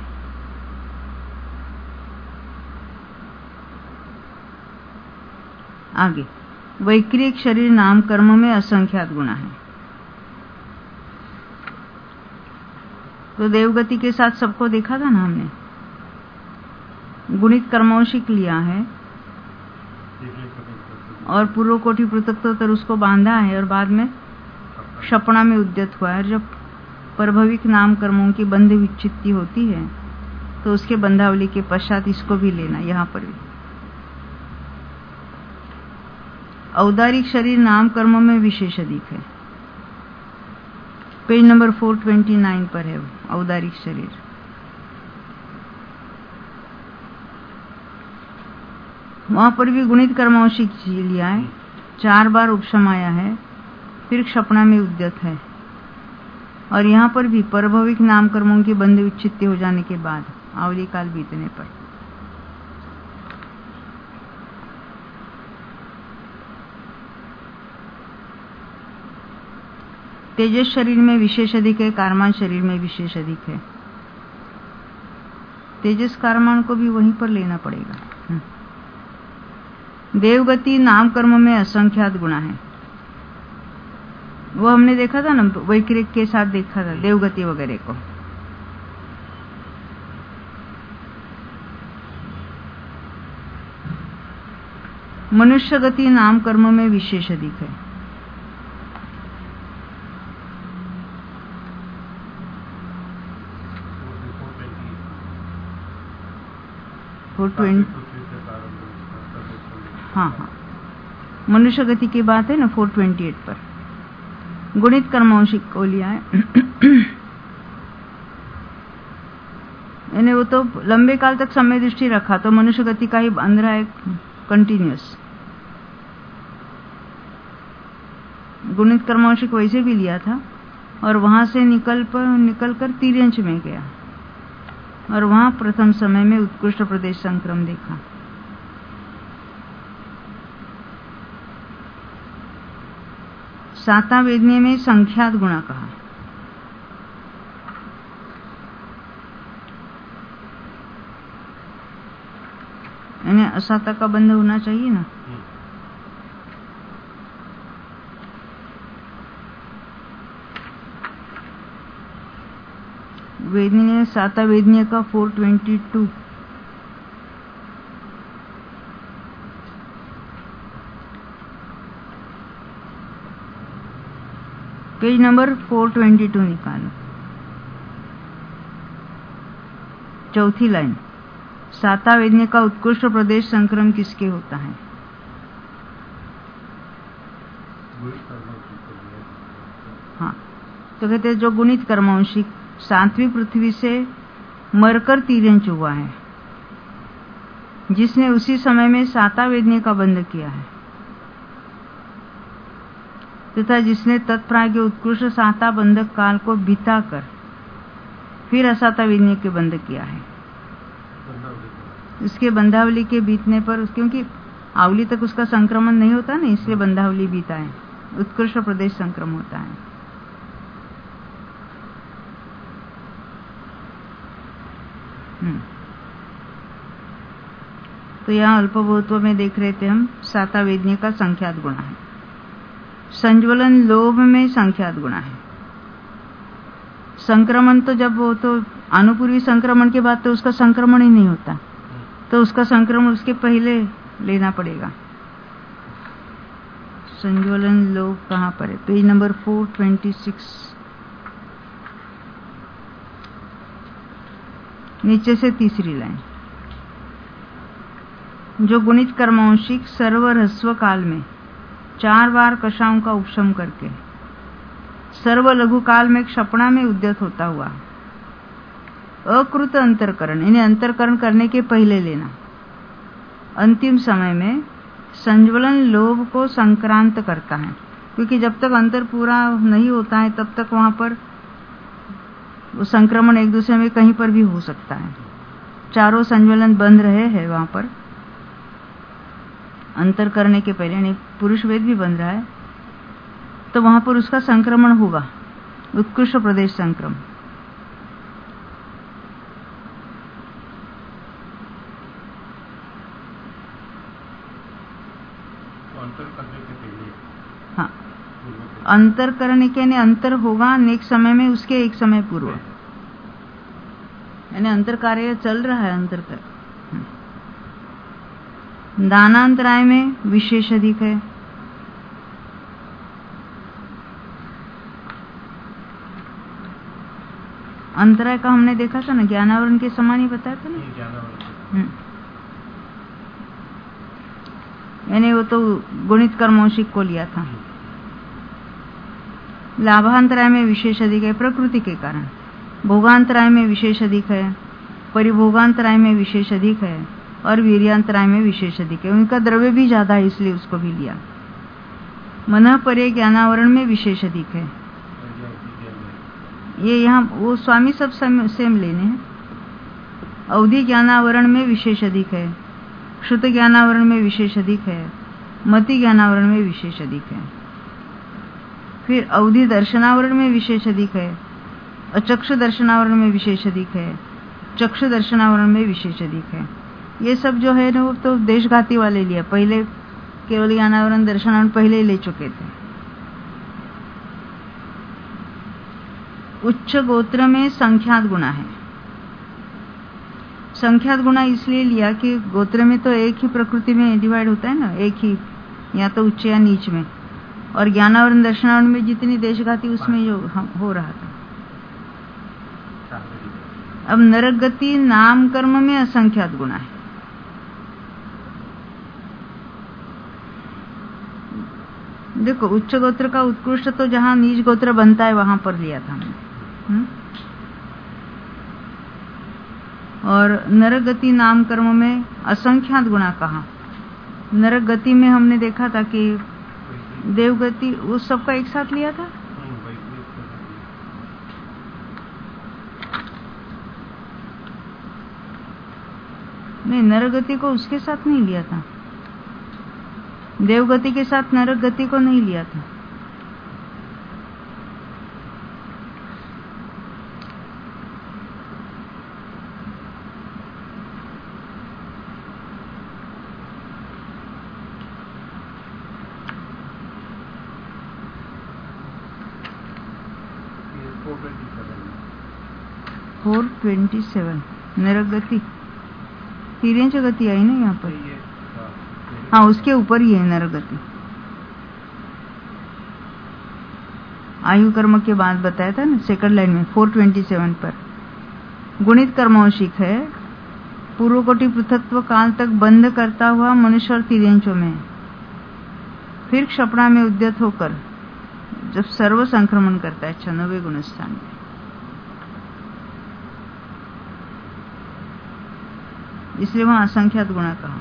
आगे, वैक्रिक शरीर नाम कर्म में असंख्यात गुणा है। तो देवगति के साथ सबको देखा था ना हमने, गुणित कर्मौशिक लिया है और पूर्व कोटि पृथक्तोत्तर उसको बांधा है और बाद में क्षपणा में उद्यत हुआ है। जब परभविक नाम कर्मों की बंध विच्छित्ति होती है तो उसके बंधावली के पश्चात इसको भी लेना। यहां पर भी औदारिक शरीर नाम कर्म में विशेष अधिक है। पेज नंबर 429 पर है औदारिक शरीर। वहां पर भी गुणित कर्मौशिक लिया है, 4 बार उपशम आया है, फिर क्षपणा में उद्यत है। और यहां पर भी परभविक नाम कर्मों की बंध विच्छित्ति हो जाने के बाद आवली काल बीतने पर तेजस शरीर में विशेष अधिक है, कारमान शरीर में विशेष अधिक है। तेजस कारमान को भी वहीं पर लेना पड़ेगा। देवगति नाम कर्म में असंख्यात गुणा है, वो हमने देखा था ना, वैक्रिक के साथ देखा था देवगति वगैरह को। मनुष्य गति नाम कर्म में विशेष अधिक है। हाँ, मनुष्य गति की बात है ना 428 पर। गुणित कर्मांशिक को लिया है। यानी वो तो लंबे काल तक समय दृष्टि रखा तो मनुष्य गति का ही बंध रहा है कंटिन्यूअस। गुणित कर्मांशिक वैसे भी लिया था और वहां से निकल कर तिर्यंश में गया और वहां प्रथम समय में उत्कृष्ट प्रदेश संक्रम देखा। साता वेदनीय में संख्यात गुणा कहा। यानी असाता का बंध होना चाहिए ना। वेदनीय साता वेदनीय का 422। पेज नंबर 422 निकालो। चौथी लाइन, साता वेदनीय का उत्कृष्ट प्रदेश संक्रम किसके होता है? हाँ, तो कहते हैं जो गुणित कर्मांशिक 7वीं पृथ्वी से मरकर तिर्यंश हुआ है, जिसने उसी समय में साता वेदनीय का बंध किया है तथा जिसने तत्प्राय के उत्कृष्ट साता बंधक काल को बिताकर फिर असाता वेदनीय के बंध किया है। इसके बंधावली के बीतने पर, क्योंकि आवली तक उसका संक्रमण नहीं होता ना, इसलिए बंधावली बीता है, उत्कृष्ट प्रदेश संक्रम होता है। तो यहाँ अल्पभूत्व में देख रहे थे हम, साता वेदनीय का संख्यात गुणा है। संज्वलन लोभ में संख्यात गुणा है। संक्रमण तो जब वो तो अनुपूर्वी संक्रमण के बाद तो उसका संक्रमण ही नहीं होता, तो उसका संक्रमण उसके पहले लेना पड़ेगा। संज्वलन लोभ कहाँ पर है? पेज नंबर 426, नीचे से तीसरी लाइन। जो गुणित कर्मांशिक सर्व ह्रस्व काल में 4 बार कषाओं का उपशम करके सर्व लघु काल में क्षपणा में उद्यत होता हुआ अकृत अंतरकरण, इन्हें अंतरकरण करने के पहले लेना, अंतिम समय में संज्वलन लोभ को संक्रांत करता है। क्योंकि जब तक अंतर पूरा नहीं होता है तब तक वहां पर वो संक्रमण एक दूसरे में कहीं पर भी हो सकता है। चारों संज्वलन बंध रहे हैं वहां पर अंतर करने के पहले, यानी पुरुष वेद भी बंध रहा है, तो वहां पर उसका संक्रमण होगा, उत्कृष्ट प्रदेश संक्रम। हाँ, अंतर करने के यानी अंतर होगा एक समय में, उसके एक समय पूर्व, यानी अंतर कार्य चल रहा है। अंतर कर दानांतराय में विशेष अधिक है। अंतराय का हमने देखा था ना, ज्ञानावरण के समान ही बताया था ना। यानी वो तो गुणित कर्मांशिक को लिया था। लाभांतराय में विशेष अधिक है प्रकृति के कारण। भोगांतराय में विशेष अधिक है, परिभोगांतराय में विशेष अधिक है और वीर्यांतराय में विशेष अधिक है। उनका द्रव्य भी ज्यादा है इसलिए उसको भी लिया। मन परे ज्ञानावरण में विशेष अधिक है। ये यहाँ वो स्वामी सब सेम लेने हैं। अवधि ज्ञानावरण में विशेष अधिक है, श्रुत ज्ञानावरण में विशेष अधिक है, मति ज्ञानावरण में विशेष अधिक है। फिर अवधि दर्शनावरण में विशेष अधिक है, अचक्षु दर्शनावरण में विशेष अधिक है, चक्षु दर्शनावरण में विशेष अधिक है। ये सब जो है ना वो तो देशघाती वाले लिया, पहले केवल ज्ञानावरण दर्शनावरण पहले ले चुके थे। उच्च गोत्र में संख्यात गुणा है। संख्यात गुणा इसलिए लिया कि गोत्र में तो एक ही प्रकृति में डिवाइड होता है ना, एक ही, या तो उच्च या नीच में, और ज्ञानावरण दर्शनावरण में जितनी देशघाती उसमें जो हो रहा था। अब नरक गति नाम कर्म में असंख्यात गुणा है। देखो, उच्च गोत्र का उत्कृष्ट तो जहां नीच गोत्र बनता है वहां पर लिया था हमने, और नरक गति नाम कर्म में असंख्यात गुणा कहा। नरक गति में हमने देखा था कि देवगति उस सबका एक साथ लिया था। नहीं, नरक गति को उसके साथ नहीं लिया था, देवगति के साथ नरक गति को नहीं लिया था। फोर 27 नरक गति, तिर्यंच गति आई ना यहाँ पर। हाँ, उसके ऊपर ही है नरक गति। आयु कर्म के बाद बताया था ना, सेकंड लाइन में 427 पर। गुणित कर्मौशिक है, पूर्व कोटि पृथकत्व काल तक बंद करता हुआ मनुष्य और तिर्यंचों में, फिर क्षपणा में उद्यत होकर जब सर्व संक्रमण करता है 96वें गुणस्थान में। इसलिए वहां असंख्यात गुणा कहा।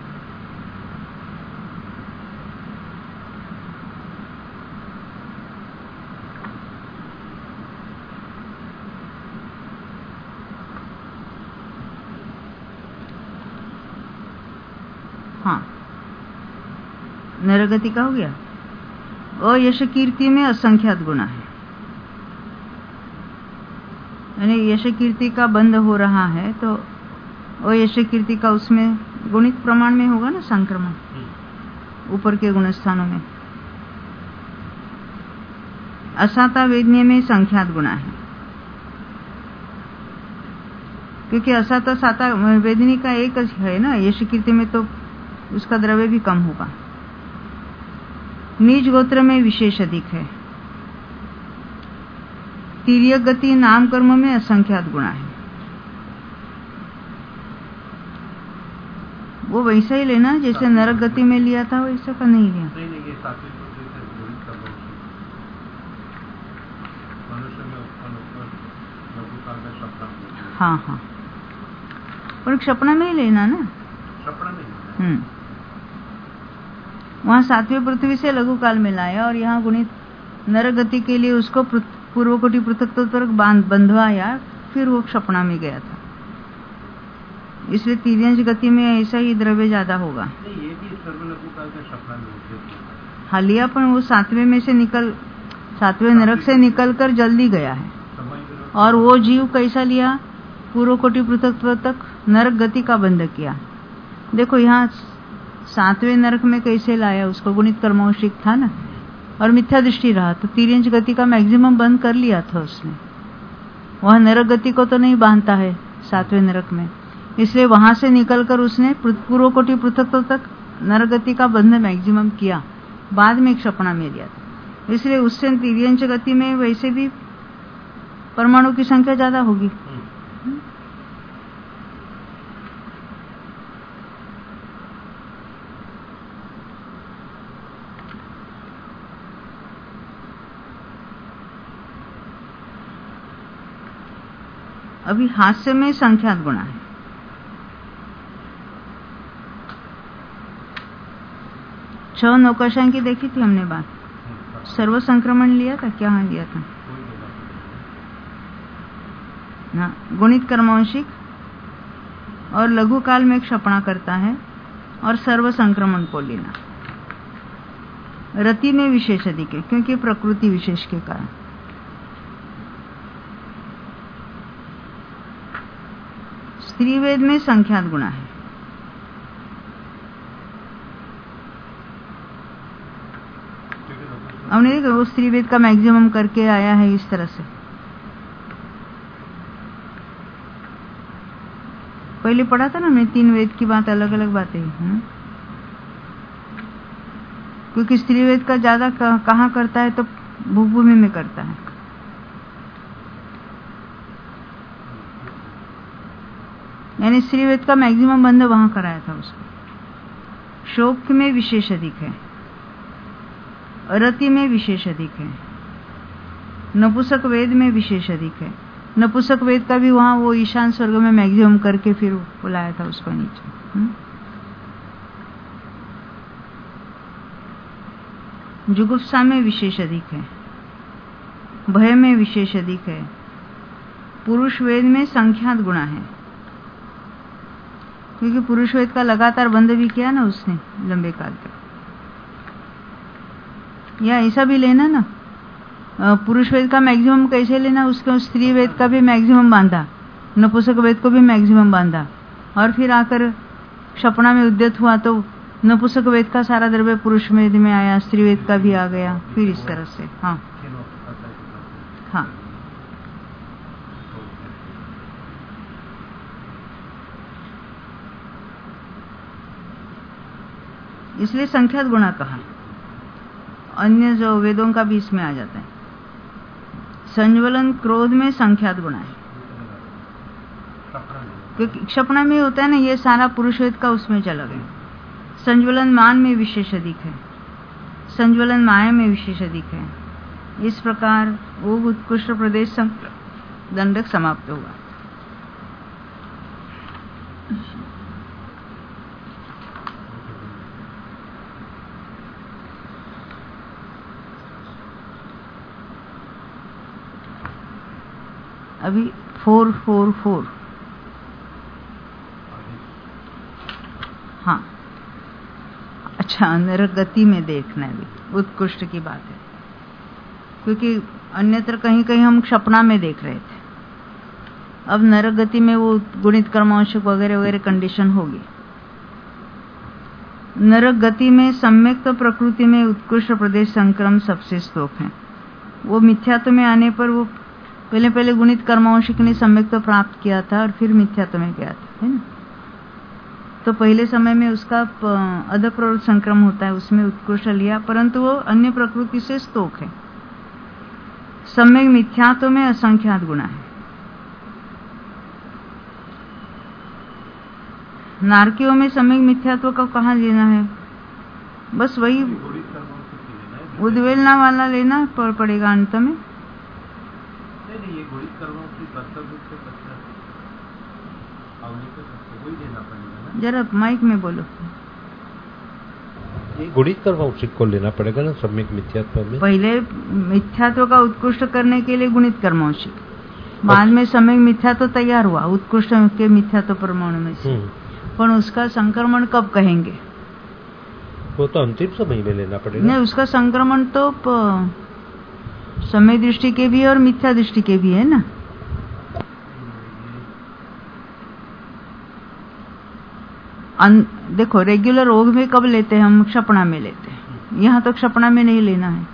हाँ, नरगति का हो गया। अयश कीर्ति में असंख्यात गुणा है, यानी यश कीर्ति का बंद हो रहा है तो अयश कीर्ति का उसमें गुणित प्रमाण में होगा ना संक्रमण, ऊपर के गुण स्थानों में। असाता वेदनीय में संख्यात गुणा है, क्योंकि असाता साता वेदनी का एक है ना, यश कीर्ति में तो उसका द्रव्य भी कम होगा। नीच गोत्र में विशेष अधिक है। तिर्यक गति नाम कर्म में असंख्यात गुणा है। वो वैसा ही लेना जैसे नरक गति में लिया था, वैसा का नहीं लिया। हाँ हाँ, पर क्षपणा में ही लेना ना, वहां 7वें पृथ्वी से लघु काल में लाया और यहाँ गुणित नरक गति के लिए उसको पूर्व कोटि पृथक तक बंधवाया, फिर वो क्षपणा में गया था। इसलिए तिर्यंच गति में ऐसा ही द्रव्य ज्यादा होगा। ये भी सर्वलघु काल का क्षपणा में होते हाँ लिया, पर वो 7वें में से निकल, 7वें नरक से निकलकर जल्दी गया है। और वो जीव कैसा लिया, पूर्व कोटि पृथकत्व तक नरक गति का बंध किया। देखो यहाँ 7वें नरक में कैसे लाया उसको, गुणित कर्मौशिक था ना, और मिथ्या दृष्टि रहा तो तिर्यंच गति का मैक्सिमम बंद कर लिया था उसने। वह नरक गति को तो नहीं बांधता है 7वें नरक में, इसलिए वहां से निकलकर उसने पूर्व कोटि पृथकत्व तक नरक गति का बंध मैक्सिमम किया, बाद में क्षपणा में लिया था। इसलिए उससे तिर्यंच गति में वैसे भी परमाणु की संख्या ज्यादा होगी। अभी हास्य में संख्यात गुणा है। छह नौकाशाएं की देखी थी हमने बात, सर्व संक्रमण लिया था, क्या हाँ लिया था ना, गुणित कर्मवंशिक और लघु काल में क्षपणा करता है और सर्व संक्रमण को लेना। रति में विशेष अधिक है क्योंकि प्रकृति विशेष के कारण। स्त्रीवेद में संख्यात गुणा है। हमने देखा वो स्त्रीवेद का मैक्सिमम करके आया है इस तरह से। पहले पढ़ा था ना हमने 3 वेद की बात, अलग अलग बातें हैं। क्योंकि स्त्री वेद का ज्यादा कहाँ करता है तो भूभूमि में करता है। यानी स्त्री वेद का मैक्सिमम बंध वहां कराया था उसको। शोक में विशेष अधिक है, रति में विशेष अधिक है, नपुंसक वेद में विशेष अधिक है। नपुंसक वेद का भी वहां वो ईशान स्वर्ग में मैक्सिमम करके फिर बुलाया था उसको नीचे। जुगुप्सा में विशेष अधिक है, भय में विशेष अधिक है। पुरुष वेद में संख्यात गुणा है, क्योंकि पुरुष वेद का लगातार बंध भी किया ना उसने लंबे काल तक। या ऐसा भी लेना ना, पुरुष वेद का मैक्सिमम कैसे लेना, उसके स्त्री वेद का भी मैक्सिमम बांधा, नपुंसक वेद को भी मैक्सिमम बांधा, और फिर आकर क्षपणा में उद्यत हुआ तो नपुंसक वेद का सारा द्रव्य पुरुष वेद में आया, स्त्री वेद का भी आ गया, फिर इस तरह से। हाँ हाँ, इसलिए संख्यात गुणा कहा। अन्य जो वेदों का भी इसमें आ जाता है। संज्वलन क्रोध में संख्यात गुणा है, क्योंकि क्षपणा में होता है ना, ये सारा पुरुष वेद का उसमें चला गया। संज्वलन मान में विशेष अधिक है, संज्वलन माया में विशेष अधिक है। इस प्रकार वो उत्कृष्ट प्रदेश दंडक समाप्त होगा। अभी 444। हाँ अच्छा, नरगति में देखना भी उत्कृष्ट की बात है, क्योंकि अन्यत्र कहीं कहीं हम क्षपणा में देख रहे थे। अब नरगति में वो गुणित कर्मांशक वगैरह वगैरह कंडीशन होगी। नरगति में सम्यक्त प्रकृति में उत्कृष्ट प्रदेश संक्रम सबसे स्तोक है। वो मिथ्यात्व में आने पर वो पहले गुणित कर्मांशिक ने सम्यक्त प्राप्त किया था और फिर मिथ्यात्व में गया था, है ना। तो पहले समय में उसका अधप्रवृत्त संक्रम होता है, उसमें उत्कृष्ट लिया, परंतु वो अन्य प्रकृति से स्तोक है। सम्यक मिथ्यात्व में असंख्यात गुणा है। नारकियों में सम्यक मिथ्यात्व का कहाँ लेना है, बस वही उद्वेलना वाला लेना पड़ेगा अंत में। ये गुणित कर्मों की जरा माइक में बोलो। ये गुणित कर्मांशिक को लेना पड़ेगा ना सम्यक मिथ्यात्व में। पहले मिथ्यात्व का उत्कृष्ट करने के लिए गुणित कर्मांशिक, बाद में सम्यक मिथ्यात्व तैयार हुआ उत्कृष्ट के मिथ्यात्व परमाणु में से। पर उसका संक्रमण कब कहेंगे, वो तो अंतिम समय में लेना पड़ेगा। नहीं, उसका संक्रमण तो समय दृष्टि के भी और मिथ्या दृष्टि के भी है ना। देखो रेगुलर रोग में कब लेते हैं हम, क्षपणा में लेते हैं। यहाँ तो क्षपणा में नहीं लेना है।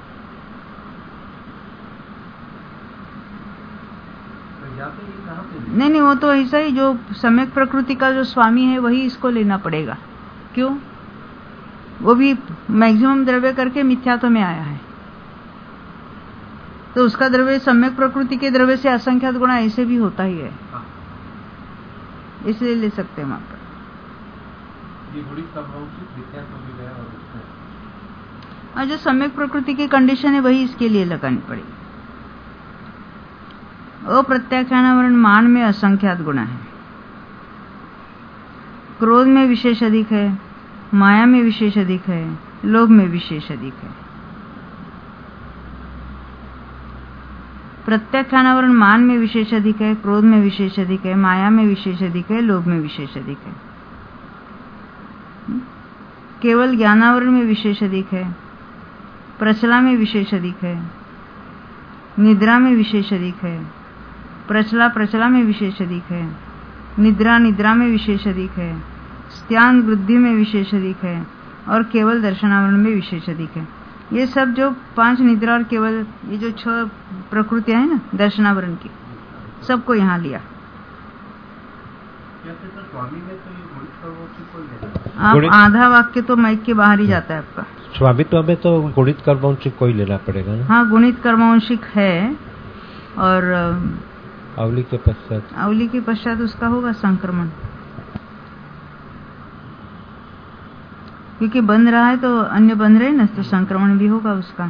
नहीं, वो तो ऐसा ही, जो सम्यक प्रकृति का जो स्वामी है वही इसको लेना पड़ेगा। क्यों, वो भी मैक्सिमम द्रव्य करके मिथ्यात्व में आया है, तो उसका द्रव्य सम्यक प्रकृति के द्रव्य से असंख्यात गुणा ऐसे भी होता ही है, इसलिए ले सकते हैं वहां पर। और जो सम्यक प्रकृति की कंडीशन है वही इसके लिए लगानी पड़ेगी। अप्रत्याख्यानावरण मान में असंख्यात गुणा है, क्रोध में विशेष अधिक है, माया में विशेष अधिक है, लोभ में विशेष अधिक है। प्रत्याख्यानावरण मान में विशेष अधिक है, क्रोध में विशेष अधिक है, माया में विशेष अधिक है, लोभ में विशेष अधिक है। केवल ज्ञानावरण में विशेष अधिक है, प्रचला में विशेष अधिक है, निद्रा में विशेष अधिक है, प्रचला में विशेष अधिक है, निद्रा में विशेष अधिक है, स्त्यान वृद्धि में विशेष अधिक है, और केवल दर्शनावरण में विशेष अधिक है। ये सब जो 5 निद्रा और केवल, ये जो 6 प्रकृतियां हैं ना दर्शनावरण की, सबको यहाँ लिया। आप आधा वाक्य तो माइक के बाहर ही जाता है आपका। स्वामित्व में तो गुणित कर्मवंशिक को ही लेना पड़ेगा ना। हाँ, गुणित कर्मवंशिक है और अवली के पश्चात उसका होगा संक्रमण, क्योंकि बंध रहा है तो अन्य बंध रहे ना, तो संक्रमण भी होगा उसका।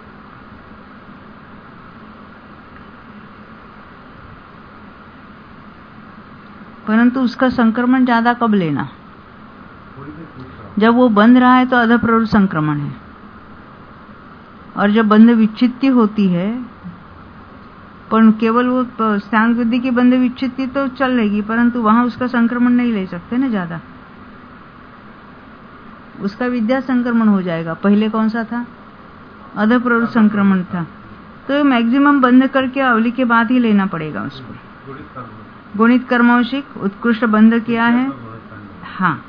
परंतु उसका संक्रमण ज्यादा कब लेना? जब वो बंध रहा है तो अधप्रवृत्त संक्रमण है, और जब बंध विच्छित्ति होती है, पर केवल वो स्थान बुद्धि की बंध विच्छित्ति तो चल रहेगी, परंतु वहां उसका संक्रमण नहीं ले सकते ना ज्यादा, उसका विद्या संक्रमण हो जाएगा। पहले कौन सा था? अधप्रवृत्त संक्रमण था, तो मैक्सिमम बंध करके अवली के बाद ही लेना पड़ेगा उसको। गुणित कर्मवंशिक उत्कृष्ट बंध किया है। हाँ,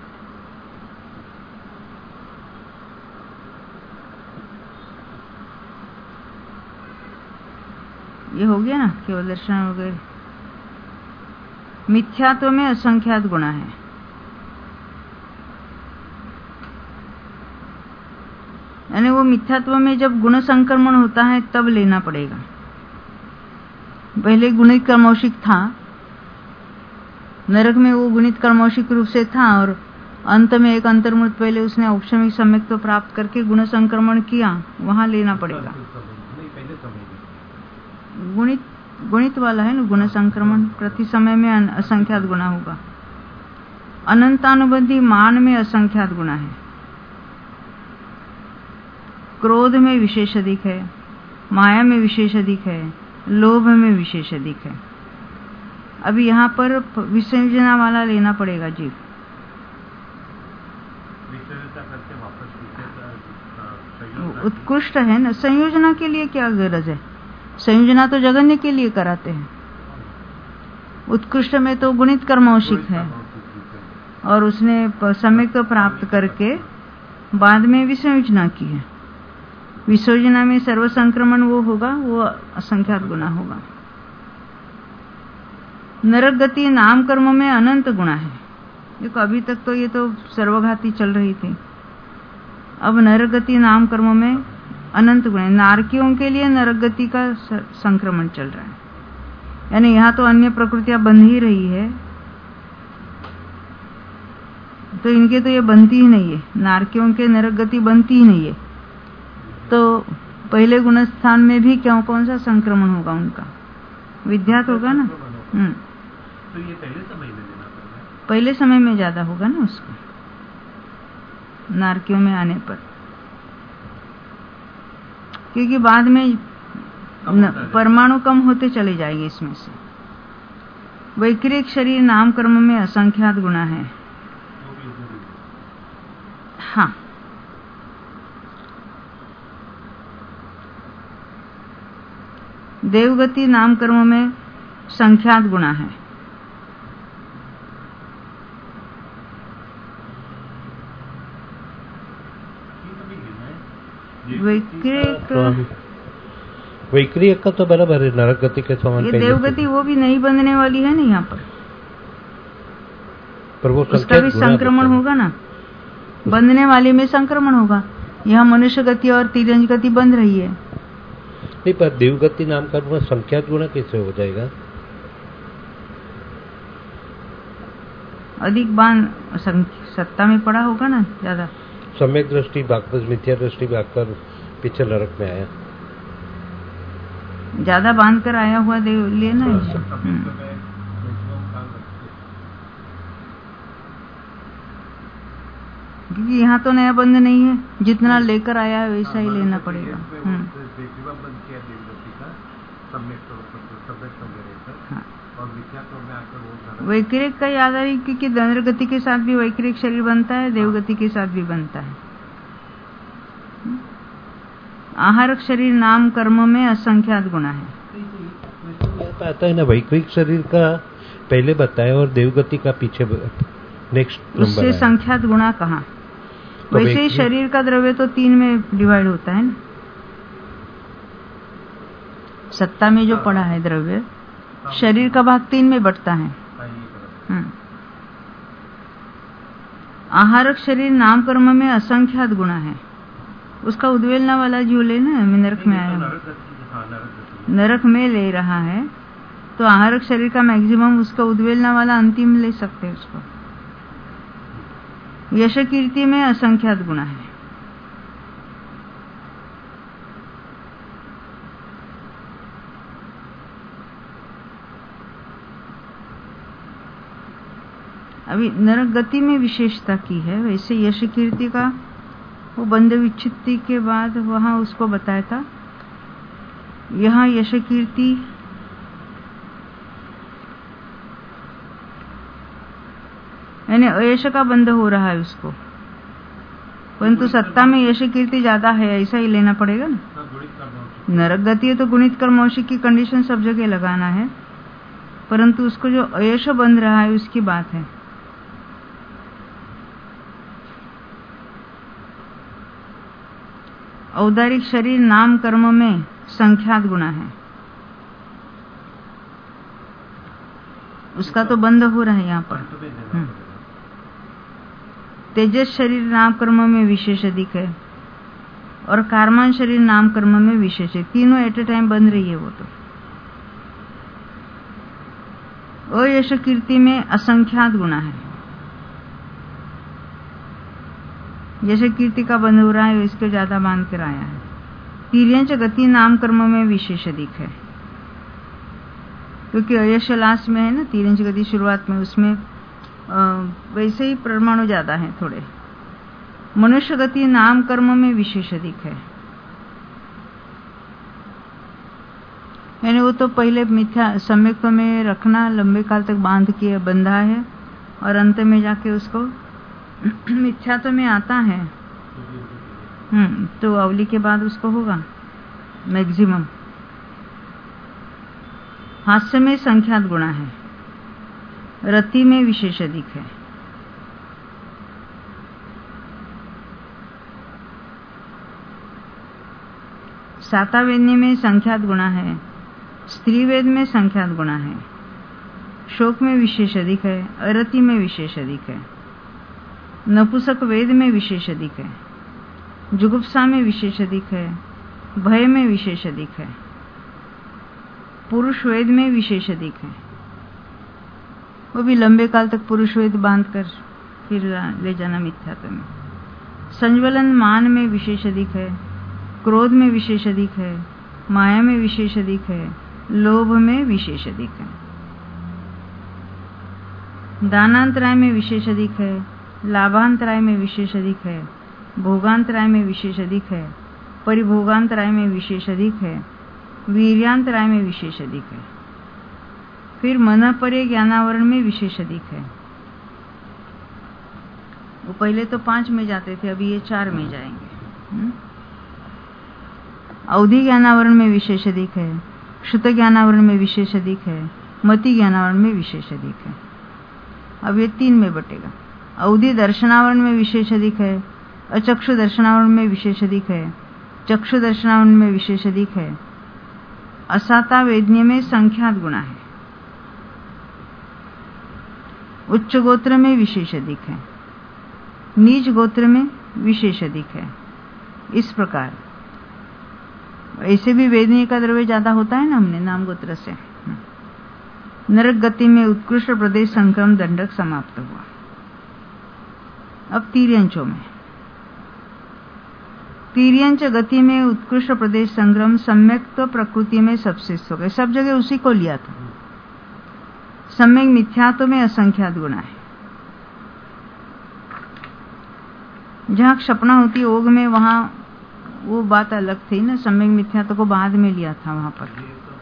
ये हो गया ना केवल दर्शन वगैरह। मिथ्यात्व में असंख्यात गुणा है। यानी वो मिथ्यात्व में जब गुण संक्रमण होता है तब लेना पड़ेगा। पहले गुणित कर्मवंशिक था, नरक में वो गुणित कर्मवंशिक रूप से था, और अंत में एक अंतर्मुक्त पहले उसने औपशमिक सम्यक्त्व प्राप्त करके गुण संक्रमण किया, वहां लेना पड़ेगा। गुणित वाला है ना गुण संक्रमण, प्रति समय में असंख्यात गुना होगा। अनंतानुबंधी मान में असंख्यात गुना है। क्रोध में विशेष अधिक है, माया में विशेष अधिक है, लोभ में विशेष अधिक है। अभी यहाँ पर विसंयोजना वाला लेना पड़ेगा जीव। उत्कृष्ट है ना, संयोजना के लिए क्या गरज है? संयोजना तो जगन्य के लिए कराते हैं। उत्कृष्ट में तो गुणित कर्मवंशिक है, और उसने सम्यक तो प्राप्त करके बाद में विसंयोजना की है। विसर्जना में सर्व संक्रमण वो होगा, वो असंख्यात गुना होगा। नरक गति नाम कर्म में अनंत गुणा है। देखो अभी तक तो ये तो सर्वघाती चल रही थी, अब नरक गति नाम कर्म में अनंत गुण है। नारकियों के लिए नरक गति का संक्रमण चल रहा है, यानी यहाँ तो अन्य प्रकृतियां बंध ही रही है, तो इनके तो ये बनती ही नहीं है। नारकियों के नरक गति बनती ही नहीं है, तो पहले गुण स्थान में भी क्यों कौन सा संक्रमण होगा उनका? विद्यात होगा ना। तो ये पहले समय में लेना पड़ेगा। पहले समय में ज्यादा होगा ना उसको, नारकियों में आने पर, क्योंकि बाद में परमाणु कम होते चले जाएंगे इसमें से। वैक्रिक शरीर नाम कर्म में असंख्यात गुणा है। हाँ, देवगति नाम कर्म में संख्यात गुणा है। वैक्रिक का तो बराबर है नरक गति के समान। ये देवगति वो भी नहीं बंधने वाली है ना यहाँ पर वो उसका भी संक्रमण होगा ना, बंधने वाली में संक्रमण होगा। यहाँ मनुष्य गति और तिरंज गति बंध रही है। नहीं, पर देवगति नाम कर्म संख्यात गुणा कैसे हो जाएगा? अधिक बाण सत्ता में पड़ा होगा ना ज्यादा। सम्यक दृष्टि भागकर, मिथ्या दृष्टि भागकर पीछे नरक में आया, ज्यादा बांध कर आया हुआ देव लेना है। क्योंकि यहाँ तो नया बंध नहीं है, जितना लेकर आया है वैसा ही लेना पड़ेगा। वैक्रिक का याद आ रही, क्योंकि दंद्र गति के साथ भी वैक्रिक शरीर बनता है, देवगति के साथ भी बनता है। आहारक शरीर नाम कर्म में असंख्यात गुणा है। आता है ना, वैक्रिक शरीर का पहले बताया और देवगति का पीछे नेक्स्ट नंबर। उससे संख्यात गुणा कहाँ? तो वैसे ही शरीर का द्रव्य तो 3 में डिवाइड होता है ना। सत्ता में जो पड़ा है द्रव्य, शरीर का भाग 3 में बटता है। आहारक शरीर नाम कर्म में असंख्यात गुण है। उसका उद्वेलना वाला जो ले ना, मैं नरक में आया हूँ, नरक में ले रहा है, तो आहारक शरीर का मैक्सिमम उसका उद्वेलना वाला अंतिम ले सकते हैं उसको। यश कीर्ति में असंख्यात गुण है। अभी नरक गति में विशेषता की है, वैसे यश कीर्ति का वो बंध विच्छित्ति के बाद वहां उसको बताया था। यहाँ यश कीर्ति यानी अयश का बंध हो रहा है उसको, परंतु सत्ता में यश कीर्ति ज्यादा है, ऐसा ही लेना पड़ेगा ना। नरक गति है तो गुणित कर्मौषिक की कंडीशन सब जगह लगाना है, परंतु उसको जो अयश बंध रहा है उसकी बात है। औदारिक शरीर नाम कर्म में संख्यात गुण है, उसका तो बंध हो रहा है यहाँ पर। तेजस शरीर नाम कर्म में विशेष अधिक है और कार्मान शरीर नाम कर्म में विशेष है। तीनों एट ए टाइम बन रही है वो तो। अयश कीर्ति में असंख्यात गुण है। जैसे कीर्ति का बंध हो रहा है इसको ज्यादा बांध कर आया है। तीर्यंच गति नाम कर्म में विशेष अधिक है, क्योंकि अयश लास्ट में है ना, तीर्यंच गति शुरुआत में, उसमें वैसे ही परमाणु ज्यादा है थोड़े। मनुष्य गति नाम कर्म में विशेष अधिक है, यानी वो तो पहले मिथ्या सम्यक्त्व में रखना, लंबे काल तक बांध के बंधा है और अंत में जाके उसको मिथ्यात्व में आता है। तो अवली के बाद उसको होगा मैक्सिमम। हास्य में संख्यात गुण है, रति में विशेष अधिक है। सातावेद्य में संख्यात गुण है, स्त्रीवेद में संख्यात गुण है। शोक में विशेष अधिक है, अरति में विशेष अधिक है। नपुंसक वेद में विशेष अधिक है, जुगुप्सा में विशेष अधिक है, भय में विशेष अधिक है। पुरुष वेद में विशेष अधिक है, वो भी लंबे काल तक पुरुष वेद बांध कर फिर ले जाना मिथ्यात्व में। संज्वलन मान में विशेष अधिक है, क्रोध में विशेष अधिक है, माया में विशेष अधिक है, लोभ में विशेष अधिक है। दानांतराय में विशेष अधिक है, लाभांतराय में विशेष अधिक है, भोगांतराय में विशेष अधिक है, परिभोगांतराय में विशेष अधिक है, वीर्यांतराय में विशेष अधिक है। फिर मन परे ज्ञानावरण में विशेष अधिक है। वो पहले तो 5 में जाते थे, अभी ये 4 में जाएंगे। अवधि ज्ञानावरण में विशेष अधिक है, श्रुत ज्ञानावरण में विशेष अधिक है, मति ज्ञानावरण में विशेष अधिक है। अब ये 3 में बटेगा। अवधि दर्शनावरण में विशेष अधिक है, अचक्षु दर्शनावरण में विशेष अधिक है, चक्षु दर्शनावरण में विशेष अधिक है। असाता वेद्य में संख्यात गुण है, उच्च गोत्र में विशेष अधिक है, नीच गोत्र में विशेष अधिक है। इस प्रकार ऐसे भी वेदनीय का द्रव्य ज्यादा होता है ना, हमने नाम गोत्र से। नरक गति में उत्कृष्ट प्रदेश संक्रम दंडक समाप्त हुआ। अब तीर्यंचों में, तीर्यंच गति में उत्कृष्ट प्रदेश संग्रम सम्यक्त्व प्रकृति में सबसे हो गए। सब जगह उसी को लिया था। सम्यक मिथ्यात्व में असंख्यात गुण है। जहां क्षपणा होती ओग में, वहां वो बात अलग थी ना, सम्यक मिथ्यात्व को बाद में लिया था वहां पर।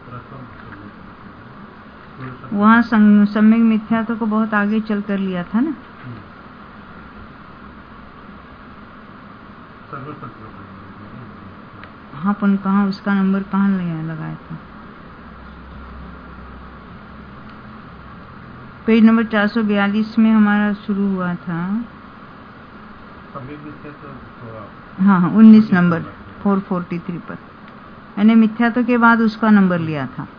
वहां सम्यक मिथ्यात्व को बहुत आगे चल कर लिया था ना। हाँ, पण कहाँ उसका नंबर कहाँ लगाया था? पेज नंबर 442 में हमारा शुरू हुआ था। हाँ, 19 नंबर 443 पर, यानी मिथ्यात्व के बाद उसका नंबर लिया था।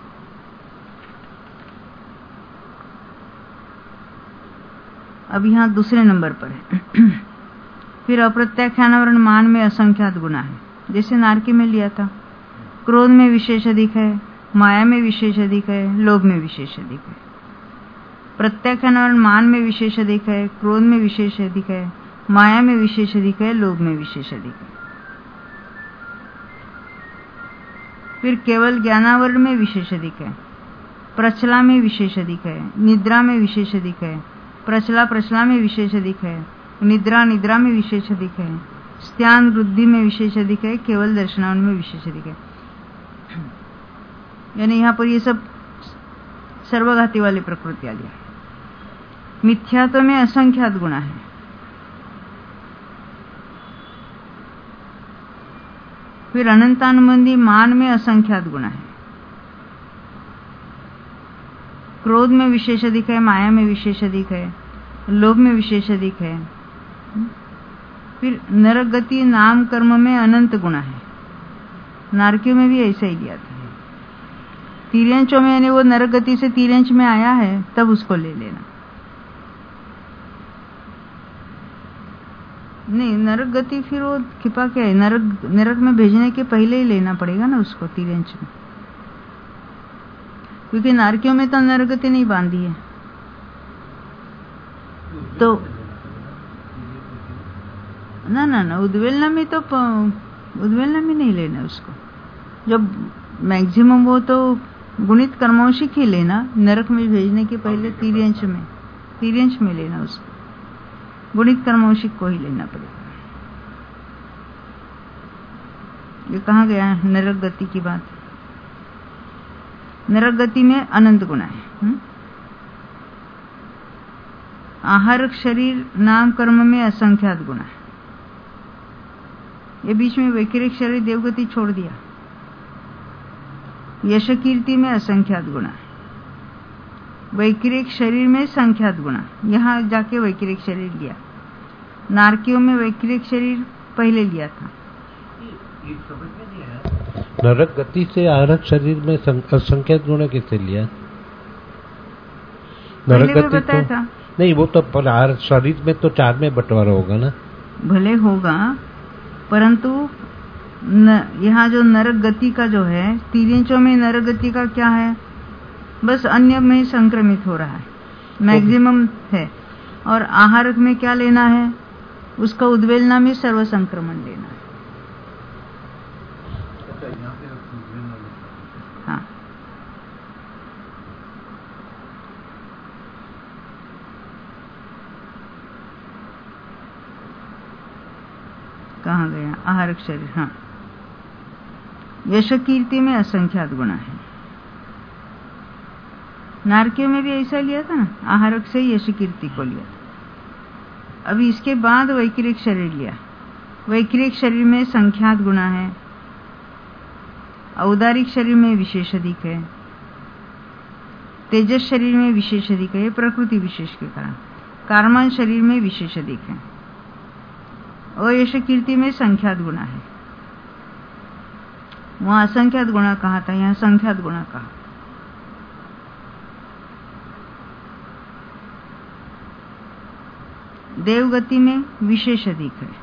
अब यहाँ दूसरे नंबर पर है। फिर अप्रत्याख्यानावरण मान में असंख्यात गुना है, जैसे नारकी में लिया था। क्रोध में विशेष अधिक है, माया में विशेष अधिक है, लोभ में विशेष अधिक है। प्रत्याख्यानावरण मान में विशेष अधिक है, क्रोध में विशेष अधिक है, माया में विशेष अधिक है, लोभ में विशेष अधिक है। फिर केवल ज्ञानावरण में विशेष अधिक है, प्रचला में विशेष अधिक है, निद्रा में विशेष अधिक है, प्रचला में विशेष अधिक है, निद्रा में विशेष अधिक है, स्त्यान वृद्धि में विशेष अधिक है, केवल दर्शनावरण में विशेष अधिक है। यानी यहाँ पर ये सब सर्वघाती वाली प्रकृति आ गया। मिथ्यात्व में असंख्यात गुना है, फिर अनंतानुबंधी मान में असंख्यात गुना है। क्रोध में विशेष अधिक है, माया में विशेष अधिक है, लोभ में विशेष अधिक है। फिर नरक गति नाम कर्म में अनंत गुना है। नारकियों में भी ऐसा ही लिया था। तिर्यंचों में यानी वो नरक गति से तिर्यंच में आया है तब उसको ले लेना। नहीं, नरक गति फिर वो खिपा क्या है, नरक में भेजने के पहले ही लेना पड़ेगा ना उसको तिर्यंच में, क्योंकि नारकियों में तो नरक गति नहीं बांधी है। तो ना उद्वेलना में नहीं लेना उसको। जब मैक्सिमम वो तो गुणित कर्मौशिक ही लेना, नरक में भेजने के पहले तिर्यंच में लेना उसको, गुणित कर्मौशिक को ही लेना पड़ेगा। ये कहाँ गया नरक गति की बात। नरक गति में अनंत गुना है। आहारक शरीर नाम कर्म में असंख्यात गुना है। ये बीच में वैकिरिक शरीर देवगति छोड़ दिया। यश कीर्ति में असंख्यात गुना है। वैकिरिक शरीर में संख्यात गुना, यहां जाके वैकिरिक शरीर लिया। नारकियों में वैकिरिक शरीर पहले लिया था। नरक गति से आहारक शरीर में असंख्यात गुण किससे लिया? नरक गति बताया था नहीं, वो तो पर आहारक शरीर में तो 4 में बंटवारा होगा ना। भले होगा, परंतु यहाँ जो नरक गति का जो है, तिर्यंचों में नरक गति का क्या है, बस अन्य में संक्रमित हो रहा है, मैक्सिमम है। और आहारक में क्या लेना है, उसका उद्वेलना में सर्व संक्रमण लेना है। हाँ, कहाँ गया आहारक शरीर। हाँ, यश कीर्ति में असंख्यात गुना है। नारकियों में भी ऐसा लिया था ना, आहारक से यश कीर्ति को लिया था। अभी इसके बाद वैकिरिक शरीर लिया। वैकिरिक शरीर में संख्यात गुना है। औदारिक शरीर में विशेष अधिक है। तेजस शरीर में विशेष अधिक है, प्रकृति विशेष के कारण। कार्मान शरीर में विशेष अधिक है। अयश कीर्ति में संख्यात गुना है। वहां असंख्यात गुणा कहा था, यहाँ संख्यात गुणा कहा। देवगति में विशेष अधिक है।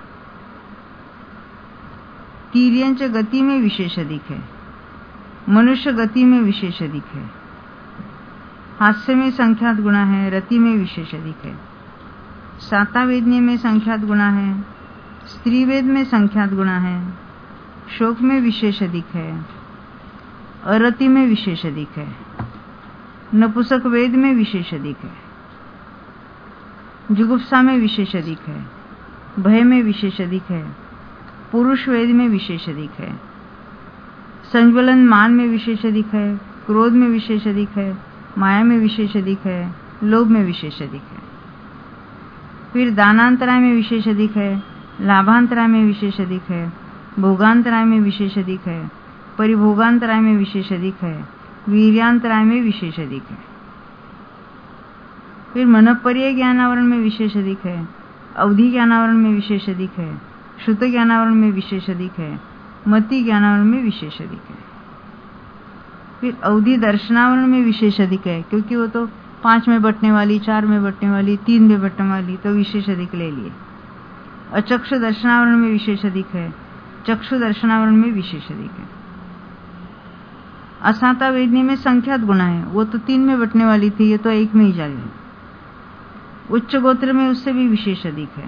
तिर्यंच गति में विशेष अधिक है। मनुष्य गति में विशेष अधिक है। हास्य में संख्यात गुणा है। रति में विशेष अधिक है। सातावेदनीय में संख्यात गुणा है। स्त्रीवेद में संख्यात गुणा है। शोक में विशेष अधिक है। अरति में विशेष अधिक है। नपुंसक वेद में विशेष अधिक है। जुगुप्सा में विशेष अधिक है। भय में विशेष अधिक है। पुरुष वेद में विशेष अधिक है। संज्वलन मान में विशेष अधिक है। क्रोध में विशेष अधिक है। माया में विशेष अधिक है। लोभ में विशेष अधिक है। फिर दानांतराय में विशेष अधिक है। लाभांतराय में विशेष अधिक है। भोगांतराय में विशेष अधिक है। परिभोगांतराय में विशेष अधिक है। वीर्यांतराय में विशेष अधिक है। फिर मनपर्य ज्ञानावरण में विशेष अधिक है। अवधि ज्ञानावरण में विशेष अधिक है। श्रुत ज्ञानावरण में विशेष अधिक है। मति ज्ञानावरण में विशेष अधिक है। फिर अवधि दर्शनावरण में विशेष अधिक है, क्योंकि वो तो 5 में बटने वाली, 4 में बटने वाली, 3 में बटने वाली, तो विशेष अधिक ले लिए। अचक्षु दर्शनावरण में विशेष अधिक है, चक्षु दर्शनावरण में विशेष अधिक है। असाता वेदनी में संख्यात गुणा है, वो तो 3 में बटने वाली थी, ये तो 1 में ही जा गई। उच्च गोत्र में उससे भी विशेष अधिक है।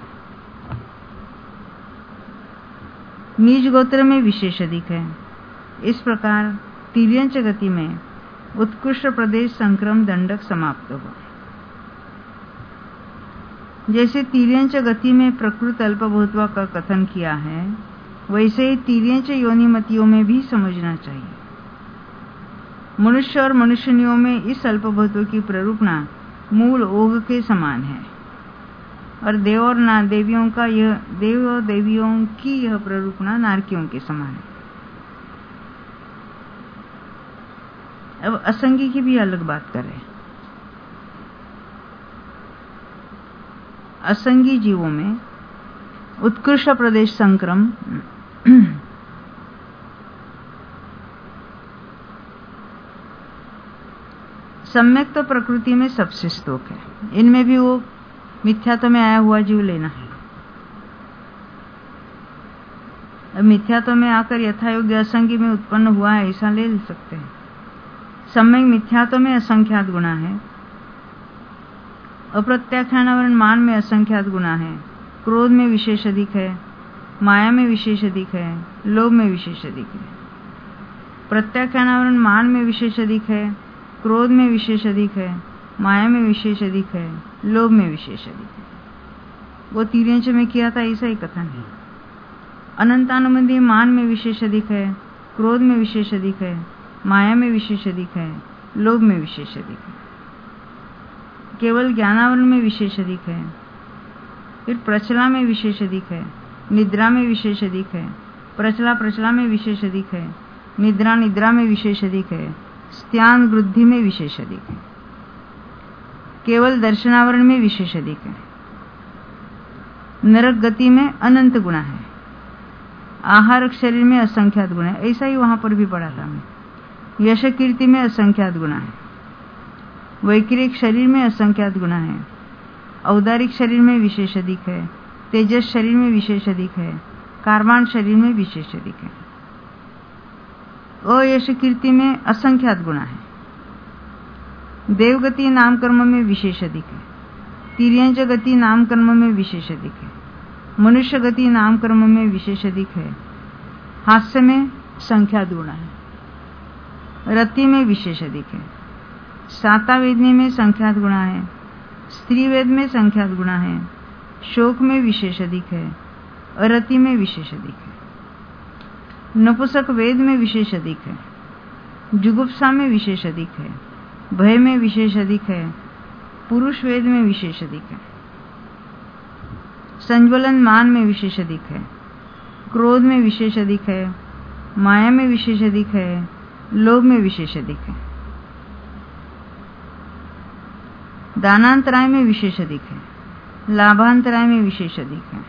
नीच गोत्र में विशेष अधिक है। इस प्रकार तिर्यंच गति में उत्कृष्ट प्रदेश संक्रम दंडक समाप्त हुआ। जैसे तिर्यंच गति में प्रकृत अल्पभूतवा का कथन किया है, वैसे ही तिर्यंच योनिमतियों में भी समझना चाहिए। मनुष्य और मनुष्यनियों में इस अल्पभूतों की प्ररूपणा मूल ओघ के समान है, और देव और देवियों की यह प्ररूपणा नारकियों के समान है। अब असंगी की भी अलग बात करें। असंगी जीवों में उत्कृष्ट प्रदेश संक्रम सम्यक तो प्रकृति में सबसे स्तोक है। इनमें भी वो मिथ्यात्व में आया हुआ जीव लेना है। अब मिथ्यात्व में आकर यथायोग्य असंगी में उत्पन्न हुआ है, ऐसा ले सकते हैं। सम्यक मिथ्यात्व में असंख्यात गुणा है, अप्रत्याख्यानावरण मान में असंख्यात गुणा है, क्रोध में विशेष अधिक है, माया में विशेष अधिक है, लोभ में विशेष अधिक है। प्रत्याख्यानावरण मान में विशेष अधिक है, क्रोध में विशेष अधिक है, माया में विशेष अधिक है, लोभ में विशेष अधिक है। वो तिर्यंच में किया था, ऐसा ही कथन है। अनंतानुबंधी मान में विशेष अधिक है, क्रोध में विशेष अधिक है, माया में विशेष अधिक है, लोभ में विशेष अधिक है। केवल ज्ञानावरण में विशेष अधिक है, फिर प्रचला में विशेष अधिक है, निद्रा में विशेष अधिक है, प्रचला में विशेष अधिक है, निद्रा में विशेष अधिक है, स्त्यान वृद्धि में विशेष अधिक है। केवल दर्शनावरण में विशेष अधिक है। नरक गति में अनंत गुणा है। आहारक शरीर में असंख्यात गुण है, ऐसा ही वहां पर भी पढ़ा था मैं। यश कीर्ति में असंख्यात गुणा है। वैक्रिक शरीर में असंख्यात गुणा है। औदारिक शरीर में विशेष अधिक है। तेजस शरीर में विशेष अधिक है। कार्बान शरीर में विशेष अधिक है। अयश कीर्ति में असंख्यात गुणा है। देवगति नाम कर्म में विशेष अधिक है। तिर्यंच गति नाम कर्म में विशेष अधिक है। मनुष्य गति नाम कर्म में विशेष अधिक है। हास्य में संख्यात गुणा है। रति में विशेष अधिक है। साता वेदनी में संख्यात गुणा है। स्त्री वेद में संख्यात गुणा है। शोक में विशेष अधिक है। अरति में विशेष अधिक है। नपुंसक वेद में विशेष अधिक है। जुगुप्सा में विशेष अधिक है। भय में विशेष अधिक है। पुरुष वेद में विशेष अधिक है। संज्वलन मान में विशेष अधिक है। क्रोध में विशेष अधिक है। माया में विशेष अधिक है। लोभ में विशेष अधिक है। दानांतराय में विशेष अधिक है। लाभांतराय में विशेष अधिक है।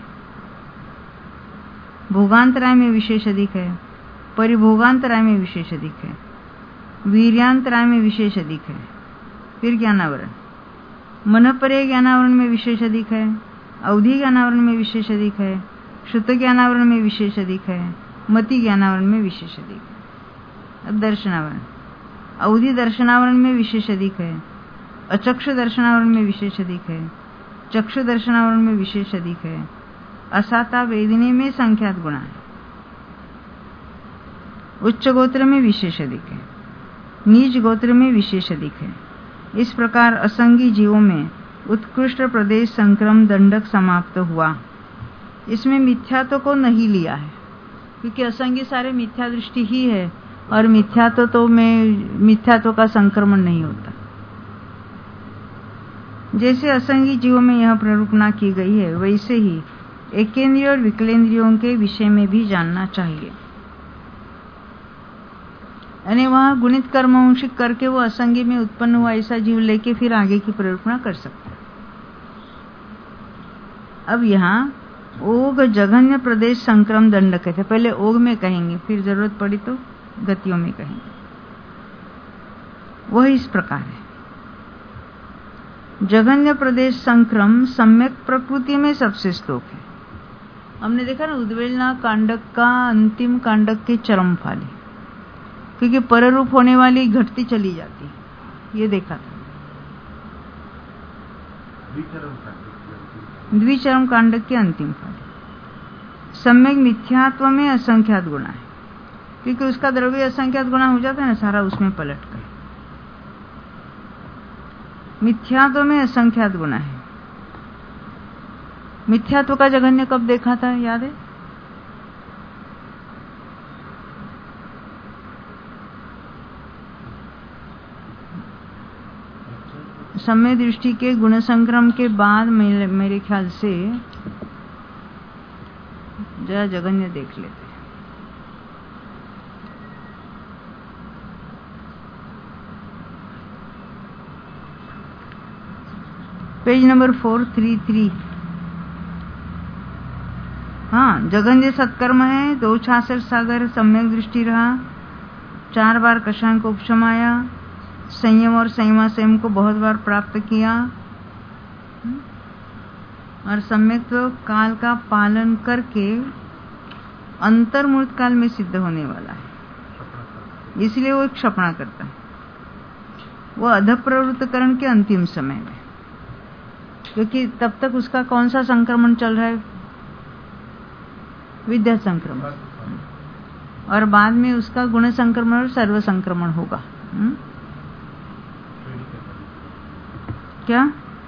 भोगांतराय में विशेष अधिक है। परिभोगांतराय में विशेष अधिक है। वीर्यांतराय में विशेष अधिक है। फिर ज्ञानावरण, मनपर्य ज्ञानावरण में विशेष अधिक है। अवधि ज्ञानावरण में विशेष अधिक है। श्रुत ज्ञानावरण में विशेष अधिक है। मति ज्ञानावरण में विशेष अधिक है। अब दर्शनावरण, अवधि दर्शनावरण में विशेष अधिक है। अचक्षु दर्शनावरण में विशेष अधिक है। चक्षु दर्शनावरण में विशेष अधिक है। असाता वेदिनी में संख्यात गुणा है। उच्च गोत्र में विशेष अधिक है। नीच गोत्र में विशेष अधिक है। इस प्रकार असंगी जीवों में उत्कृष्ट प्रदेश संक्रम दंडक समाप्त हुआ। इसमें मिथ्यात्व को नहीं लिया है, क्योंकि असंगी सारे मिथ्या दृष्टि ही है, और मिथ्यात्व में मिथ्यात्व का संक्रमण नहीं होता। जैसे असंगी जीवों में यह प्ररूपणा की गई है, वैसे ही एकेंद्रिय और विकलेंद्रियों के विषय में भी जानना चाहिए। यानी वहां गुणित कर्मवंशिक करके वो असंगी में उत्पन्न हुआ ऐसा जीव लेके फिर आगे की प्ररूपणा कर सकता है। अब यहाँ ओघ जघन्य प्रदेश संक्रम दंड कहते, पहले ओघ में कहेंगे, फिर जरूरत पड़ी तो गतियों में कहेंगे। वह इस प्रकार है। जघन्य प्रदेश संक्रम सम्यक प्रकृति में सबसे स्तोक है। हमने देखा ना उद्वेलना कांडक का अंतिम कांडक के चरम फाली, क्योंकि पररूप होने वाली घटती चली जाती, ये देखा था। द्विचरम कांडक के अंतिम फाली सम्यक मिथ्यात्व में असंख्यात गुणा है, क्योंकि उसका द्रव्य असंख्यात गुणा हो जाता है ना, सारा उसमें पलट कर। मिथ्यात्व में असंख्यात गुणा है। मिथ्यात्व का जघन्य कब देखा था, याद है? सम्य दृष्टि के गुण संक्रम के बाद मेरे ख्याल से जरा जघन्य देख लेते हैं। Page number 433। हाँ, जघन्य सत्कर्म है। 2 66 सागर सम्यक दृष्टि रहा, 4 बार कषाण को उपशमाया, संयम और संयमासयम को बहुत बार प्राप्त किया, और सम्यक्त्व काल का पालन करके अंतर्मूर्त काल में सिद्ध होने वाला है, इसलिए वो एक क्षपणा करता है। वो अधप्रवृत्तकरण के अंतिम समय में, क्योंकि तब तक उसका कौन सा संक्रमण चल रहा है? विद्या संक्रमण, और बाद में उसका गुण संक्रमण और सर्व संक्रमण होगा। क्या?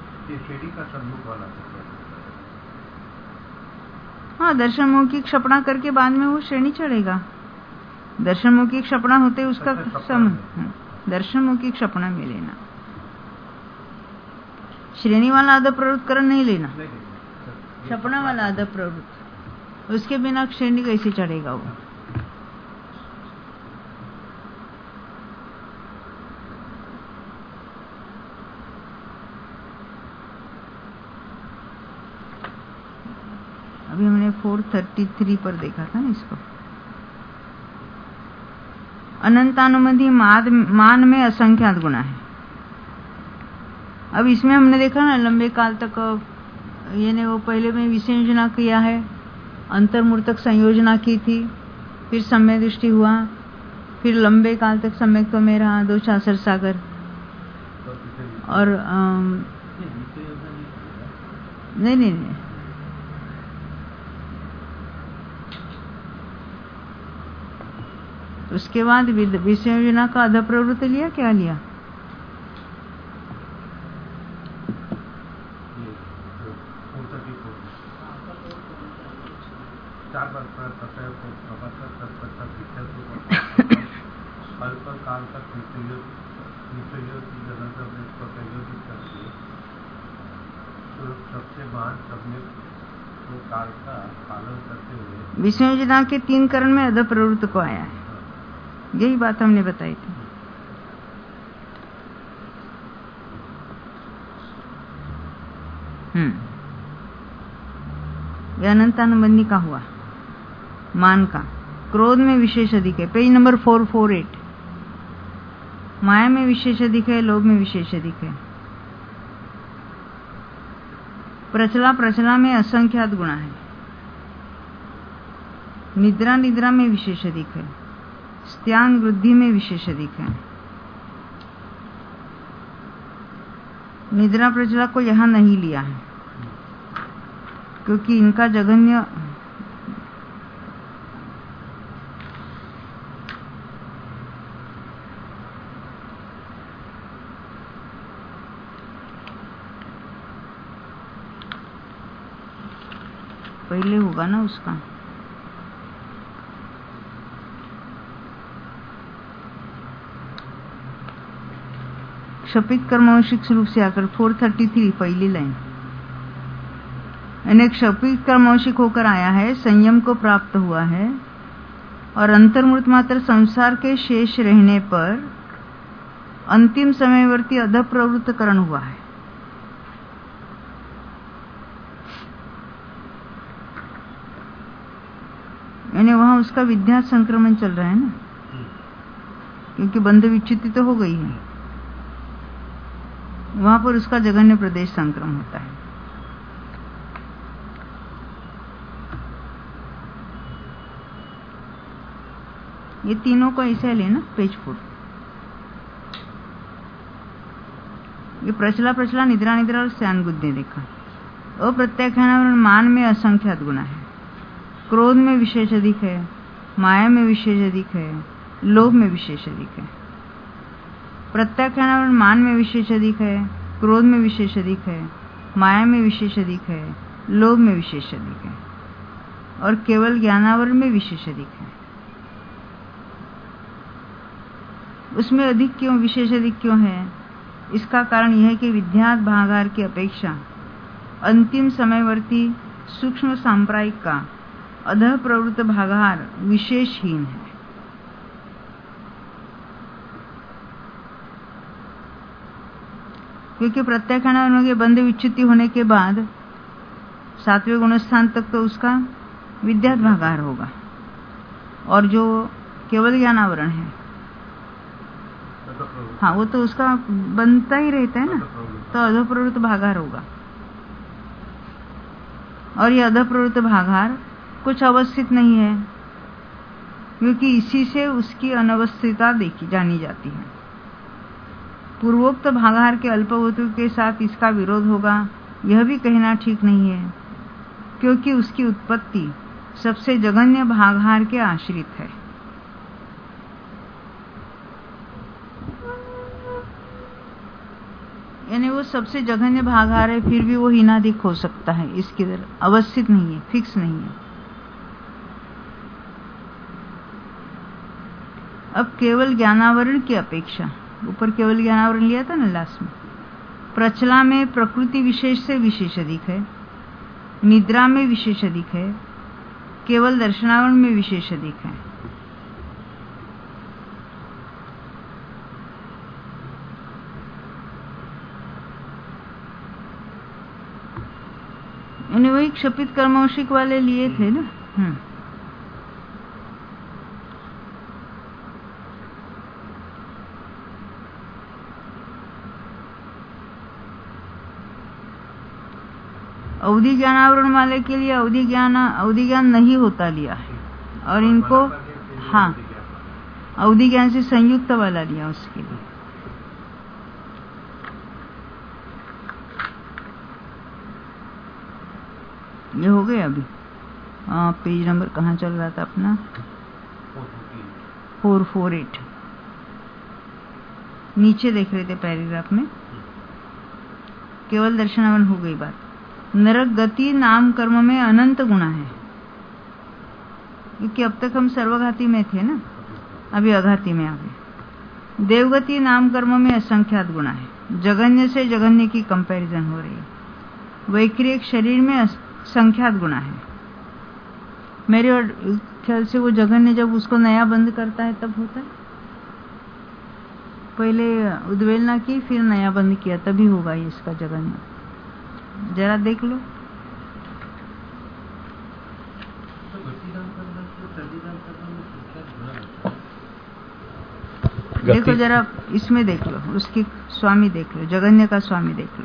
हाँ, दर्शनमुखी क्षपणा करके बाद में वो श्रेणी चढ़ेगा। दर्शनमुखी क्षपणा होते उसका दर्शनमुखी क्षपणा में लेना, श्रेणी वाला आदर प्रवृत्तकरण नहीं लेना, क्षपणा वाला आदर प्रवृत्त। उसके बिना श्रेणी कैसे चढ़ेगा वो? अभी हमने 433 पर देखा था ना इसको। अनंतानुमति मान में असंख्यात गुणा है। अब इसमें हमने देखा ना लंबे काल तक यानी वो पहले में विसंयोजना किया है, अंतर्मूर्तक संयोजना की थी, फिर सम्य दृष्टि हुआ, फिर लंबे काल तक सम्यक्त्व में रहा, 2 66 सागर, और नहीं, उसके बाद विसंयोजना का अधप्रवृत्त लिया। क्या लिया? विसंयोजना के 3 करण में अधप्रवृत्त को आया है, यही बात हमने बताई थी। यह अनंतानुबंधी का हुआ, मान का। क्रोध में विशेष अधिक है, पेज नंबर 448। माया में विशेष अधिक है, लोभ में विशेष अधिक है। प्रचला में असंख्यात गुणा है। निद्रा में विशेष अधिक है। स्त्यांग वृद्धि में विशेष अधिक है। निद्रा प्रचला को यहां नहीं लिया है, क्योंकि इनका जघन्य पहले होगा ना उसका। क्षपित कर्मवशिक रूप से आकर 433 पहली लाइन, यानी क्षपित कर्मवशिक होकर आया है, संयम को प्राप्त हुआ है, और अंतर्मूर्त मात्र संसार के शेष रहने पर अंतिम समयवर्ती अधप्रवृत्तकरण हुआ है। यानी वहां उसका विद्या संक्रमण चल रहा है ना, क्योंकि बंध विच्युति तो हो गई है। वहां पर उसका जघन्य प्रदेश संक्रम होता है। ये तीनों को ऐसे लेना पेज 4। ये प्रचला निद्रा और स्यान बुद्धि देखा। अप्रत्याख्यानावरण मान में असंख्यात गुना है, क्रोध में विशेष अधिक है, माया में विशेष अधिक है, लोभ में विशेष अधिक है। प्रत्याख्यानावरण मान में विशेष अधिक है, क्रोध में विशेष अधिक है, माया में विशेष अधिक है, लोभ में विशेष अधिक है, और केवल ज्ञानावरण में विशेष अधिक है। उसमें अधिक क्यों, विशेष अधिक क्यों है? इसका कारण यह है कि विद्यात भागार की अपेक्षा अंतिम समयवर्ती सूक्ष्म सांप्रायिक का अधः प्रवृत्त भागार विशेषहीन है। क्योंकि प्रत्याख्यानावरण के बंध विच्युति होने के बाद 7वें गुणस्थान तक तो उसका विद्यात भागार होगा, और जो केवल ज्ञानावरण है हाँ वो तो उसका बनता ही रहता है ना, तो अधः प्रवृत्त भागार होगा। और ये अधः प्रवृत्त भागार कुछ अवस्थित नहीं है, क्योंकि इसी से उसकी अनवस्थितता देखी जानी जाती है। पूर्वोक्त भागार के अल्पवतु के साथ इसका विरोध होगा यह भी कहना ठीक नहीं है, क्योंकि उसकी उत्पत्ति सबसे जघन्य भागार के आश्रित है। यानी वो सबसे जघन्य भागार है, फिर भी वो हीनाधिक हो सकता है, इसकी तरह अवस्थित नहीं है, फिक्स नहीं है। अब केवल ज्ञानावरण की अपेक्षा, ऊपर केवल ज्ञानावरण लिया था ना लास्ट में, प्रचला में प्रकृति विशेष से विशेष अधिक है, निद्रा में विशेष अधिक है, केवल दर्शनावरण में विशेष अधिक है। यानी वही क्षपित कर्मौशिक वाले लिए थे ना। अवधि ज्ञानावरण वाले के लिए अवधि ज्ञान नहीं होता लिया है, और इनको हाँ अवधि ज्ञान से संयुक्त वाला लिया उसके लिए। ये हो गया अभी। पेज नंबर कहाँ चल रहा था अपना? 448 नीचे देख रहे थे पैराग्राफ में। केवल दर्शनावरण हो गई बात। नरक गति नाम कर्म में अनंत गुणा है, क्योंकि अब तक हम सर्वघाती में थे ना, अभी अघाती में आ गए। देवगति नाम कर्म में असंख्यात गुणा है, जघन्य से जघन्य की कंपैरिजन हो रही है। वैक्रियक शरीर में संख्यात गुणा है। मेरे ख्याल से वो जघन्य जब उसको नया बंद करता है तब होता है, पहले उद्वेलना की फिर नया बंद किया तभी होगा ये इसका जघन्य। जरा देख लो, देखो जरा इसमें देख लो, उसकी स्वामी देख लो, जघन्य का स्वामी देख लो।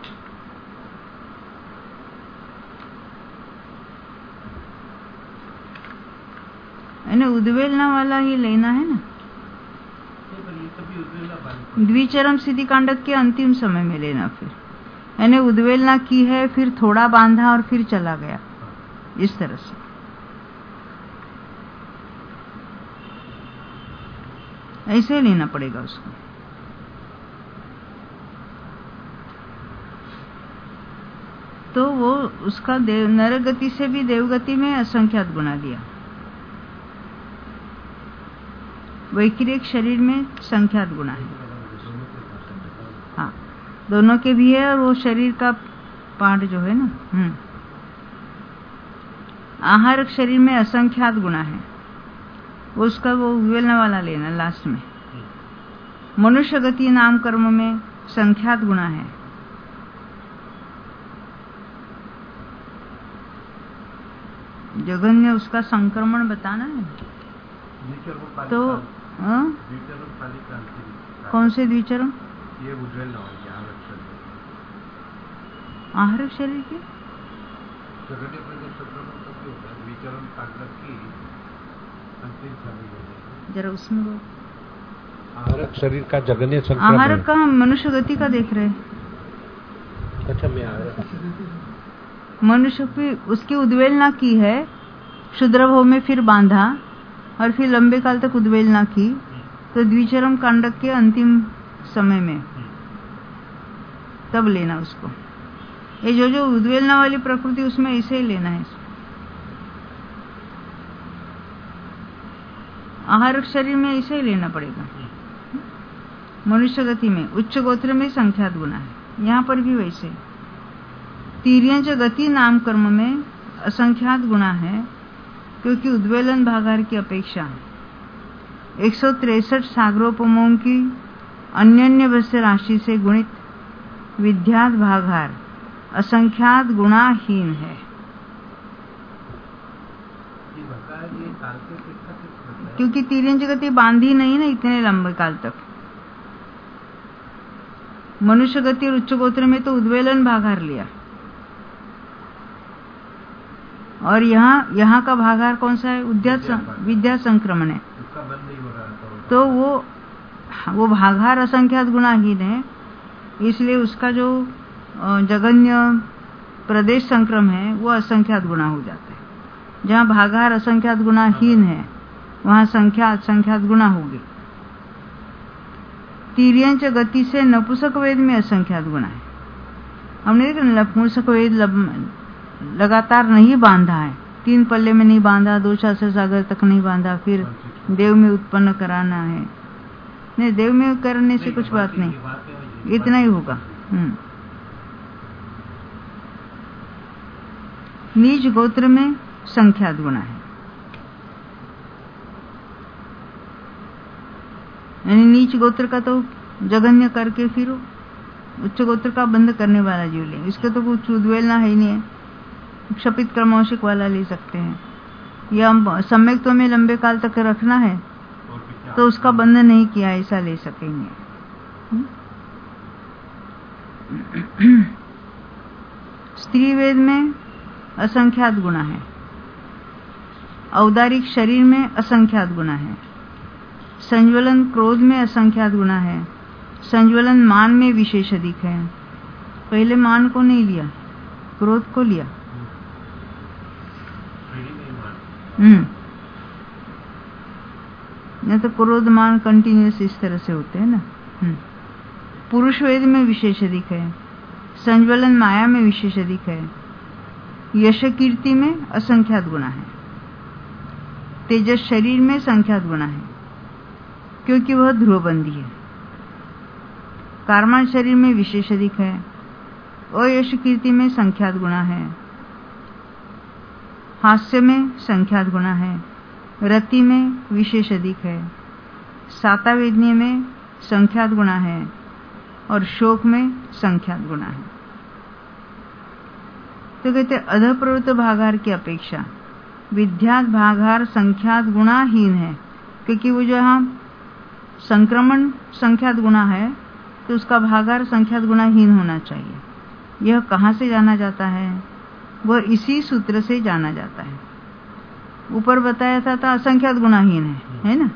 उद्वेलना वाला ही लेना है ना। द्विचरम सिद्धि कांडक के अंतिम समय में लेना, फिर यानी उद्वेलना की है, फिर थोड़ा बांधा और फिर चला गया, इस तरह से। ऐसे लेना पड़ेगा उसको। तो वो उसका नरक गति से भी देवगति में असंख्यात गुणा लिया, वैक्रियक शरीर में संख्यात गुणा है। हाँ, दोनों के भी है, और वो शरीर का पार्ट जो है ना। आहारक शरीर में असंख्यात गुणा है, वो उसका वो उद्वेलना वाला लेना लास्ट में। मनुष्य गति नाम कर्म में संख्यात गुणा है। जघन्य उसका संक्रमण बताना है। तो कौन से द्विचरम? ये उज्ज्वल न हो आहरक शरीर के जगन्य प्रदेश संक्रमण कभी होता है विचरण ताकत की अंतिम समय जरा उसमें वो आहरक शरीर का जगन्य संक्रमण आहरक का हम मनुष्य गति का देख रहे हैं। अच्छा मैं आहरक मनुष्य की उसकी उद्वेलना की है, क्षुद्रभव में फिर बांधा और फिर लंबे काल तक उद्वेलना की, तो द्विचरम कांडक के अंतिम समय में तब लेना उसको। ये जो उद्वेलना वाली प्रकृति उसमें ऐसे ही लेना है। आहारक शरीर में ऐसे ही लेना पड़ेगा। मनुष्य गति में उच्च गोत्र में संख्यात गुना है, यहाँ पर भी वैसे। तीर्यंच गति नाम कर्म में असंख्यात गुना है, क्योंकि उद्वेलन भागार की अपेक्षा 163 सागरोपमों की अन्य वस्य राशि से गुणित विद्यात भागार असंख्यात गुणाहीन है। क्योंकि तीर्यंच गति बांधी नहीं ना इतने लंबे काल तक। मनुष्य गति और उच्च गोत्र में तो उद्वेलन भागार लिया, और यहाँ का भागार कौन सा है? विद्या संक्रमण है। तो वो भागार असंख्यात गुणाहीन है, इसलिए उसका जो जगन्य प्रदेश संक्रम है वो असंख्यात गुणा हो जाता है। जहाँ भागार असंख्यात गुणाहीन है वहाँ संख्यात गुणा होगी। तीर्यंच गति से नपुंसक वेद में असंख्यात गुणा है। हमने देखा नपुंसक वेद लगातार नहीं बांधा है, 3 पल्ले में नहीं बांधा, 2 शास्त्र सागर तक नहीं बांधा, फिर देव में उत्पन्न कराना है। नहीं, देव में करने से कुछ बात नहीं, इतना ही होगा। नीच गोत्र में संख्यात गुणा है, यानी नीच गोत्र का तो जगन्य करके फिर उच्च गोत्र का बंद करने वाला जीव ले। इसके तो कुछ उद्वेलना है ही नहीं है, क्षपित क्रमौशिक वाला ले सकते हैं, या सम्यक्त्व में लंबे काल तक रखना है तो उसका बंधन नहीं किया ऐसा ले सकेंगे। स्त्री वेद में असंख्यात गुणा है, औदारिक शरीर में असंख्यात गुणा है, संज्वलन क्रोध में असंख्यात गुणा है, संज्वलन मान में विशेष अधिक है। पहले मान को नहीं लिया, क्रोध को लिया। नहीं तो क्रोध मान कंटिन्यूस इस तरह से होते हैं ना। पुरुष वेद में विशेष अधिक है, संज्वलन माया में विशेष अधिक है, यश कीर्ति में असंख्यात गुणा है, तेजस शरीर में संख्यात गुणा है क्योंकि वह ध्रुवबंदी है, कार्मा शरीर में विशेष अधिक है, अयश कीर्ति में संख्यात गुणा है, हास्य में संख्यात गुणा है, रति में विशेष अधिक है, सातावेदनीय में संख्यात गुणा है और शोक में संख्यात गुणा है। तो कहते अधप्रवृत्त भागार की अपेक्षा विद्यात भागार संख्यात गुणाहीन है, क्योंकि वो जो यहाँ संक्रमण संख्यात गुणा है तो उसका भागार संख्यात गुणाहीन होना चाहिए। यह कहाँ से जाना जाता है? वह इसी सूत्र से जाना जाता है। ऊपर बताया था असंख्यात गुणाहीन है ना।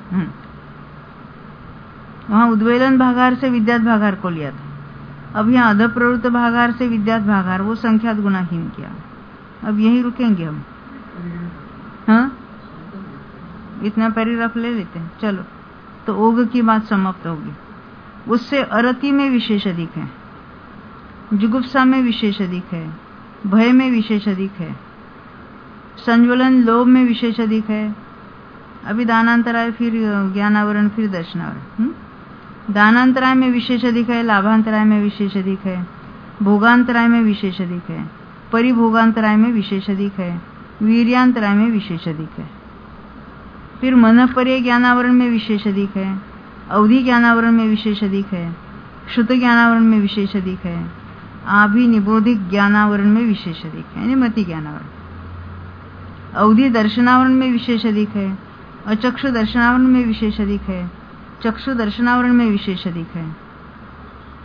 वहाँ उद्वेलन भागार से विद्यात भागार को लिया था, अब यहाँ अधप्रवृत्त भागार से विद्यात भागार वो संख्यात गुणाहीन किया। अब यही रुकेंगे हम। हाँ, इतना पैराग्राफ ले लेते हैं। चलो, तो ओग की बात समाप्त होगी। उससे अरति में विशेष अधिक है, जुगुप्सा में विशेष अधिक है, भय में विशेष अधिक है, संज्वलन लोभ में विशेष अधिक है। अभी दानांतराय, फिर ज्ञानावरण, फिर दर्शनावरण। दानांतराय में विशेष अधिक है, लाभांतराय में विशेष अधिक है, भोगांतराय में विशेष अधिक है, परिभोगांतराय में विशेष अधिक है, वीर्यांतराय में विशेष अधिक है। फिर मनःपर्य ज्ञानावरण में विशेष अधिक है, अवधि ज्ञानावरण में विशेष अधिक है, श्रुत ज्ञानावरण में विशेष अधिक है, आभिनिबोधिक ज्ञानावरण में विशेष अधिक है, यानी मति ज्ञानावरण। अवधि दर्शनावरण में विशेष अधिक है, अचक्षु दर्शनावरण में विशेष अधिक है, चक्षु दर्शनावरण में विशेष अधिक है।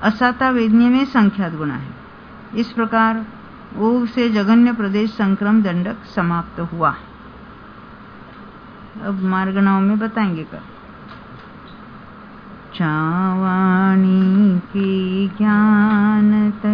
असाता वेदनीय में संख्यात गुणा है। इस प्रकार ऊग से जघन्य प्रदेश संक्रम दंडक समाप्त हुआ। अब मार्गणाओं में बताएंगे कर। चावाणी की ज्ञान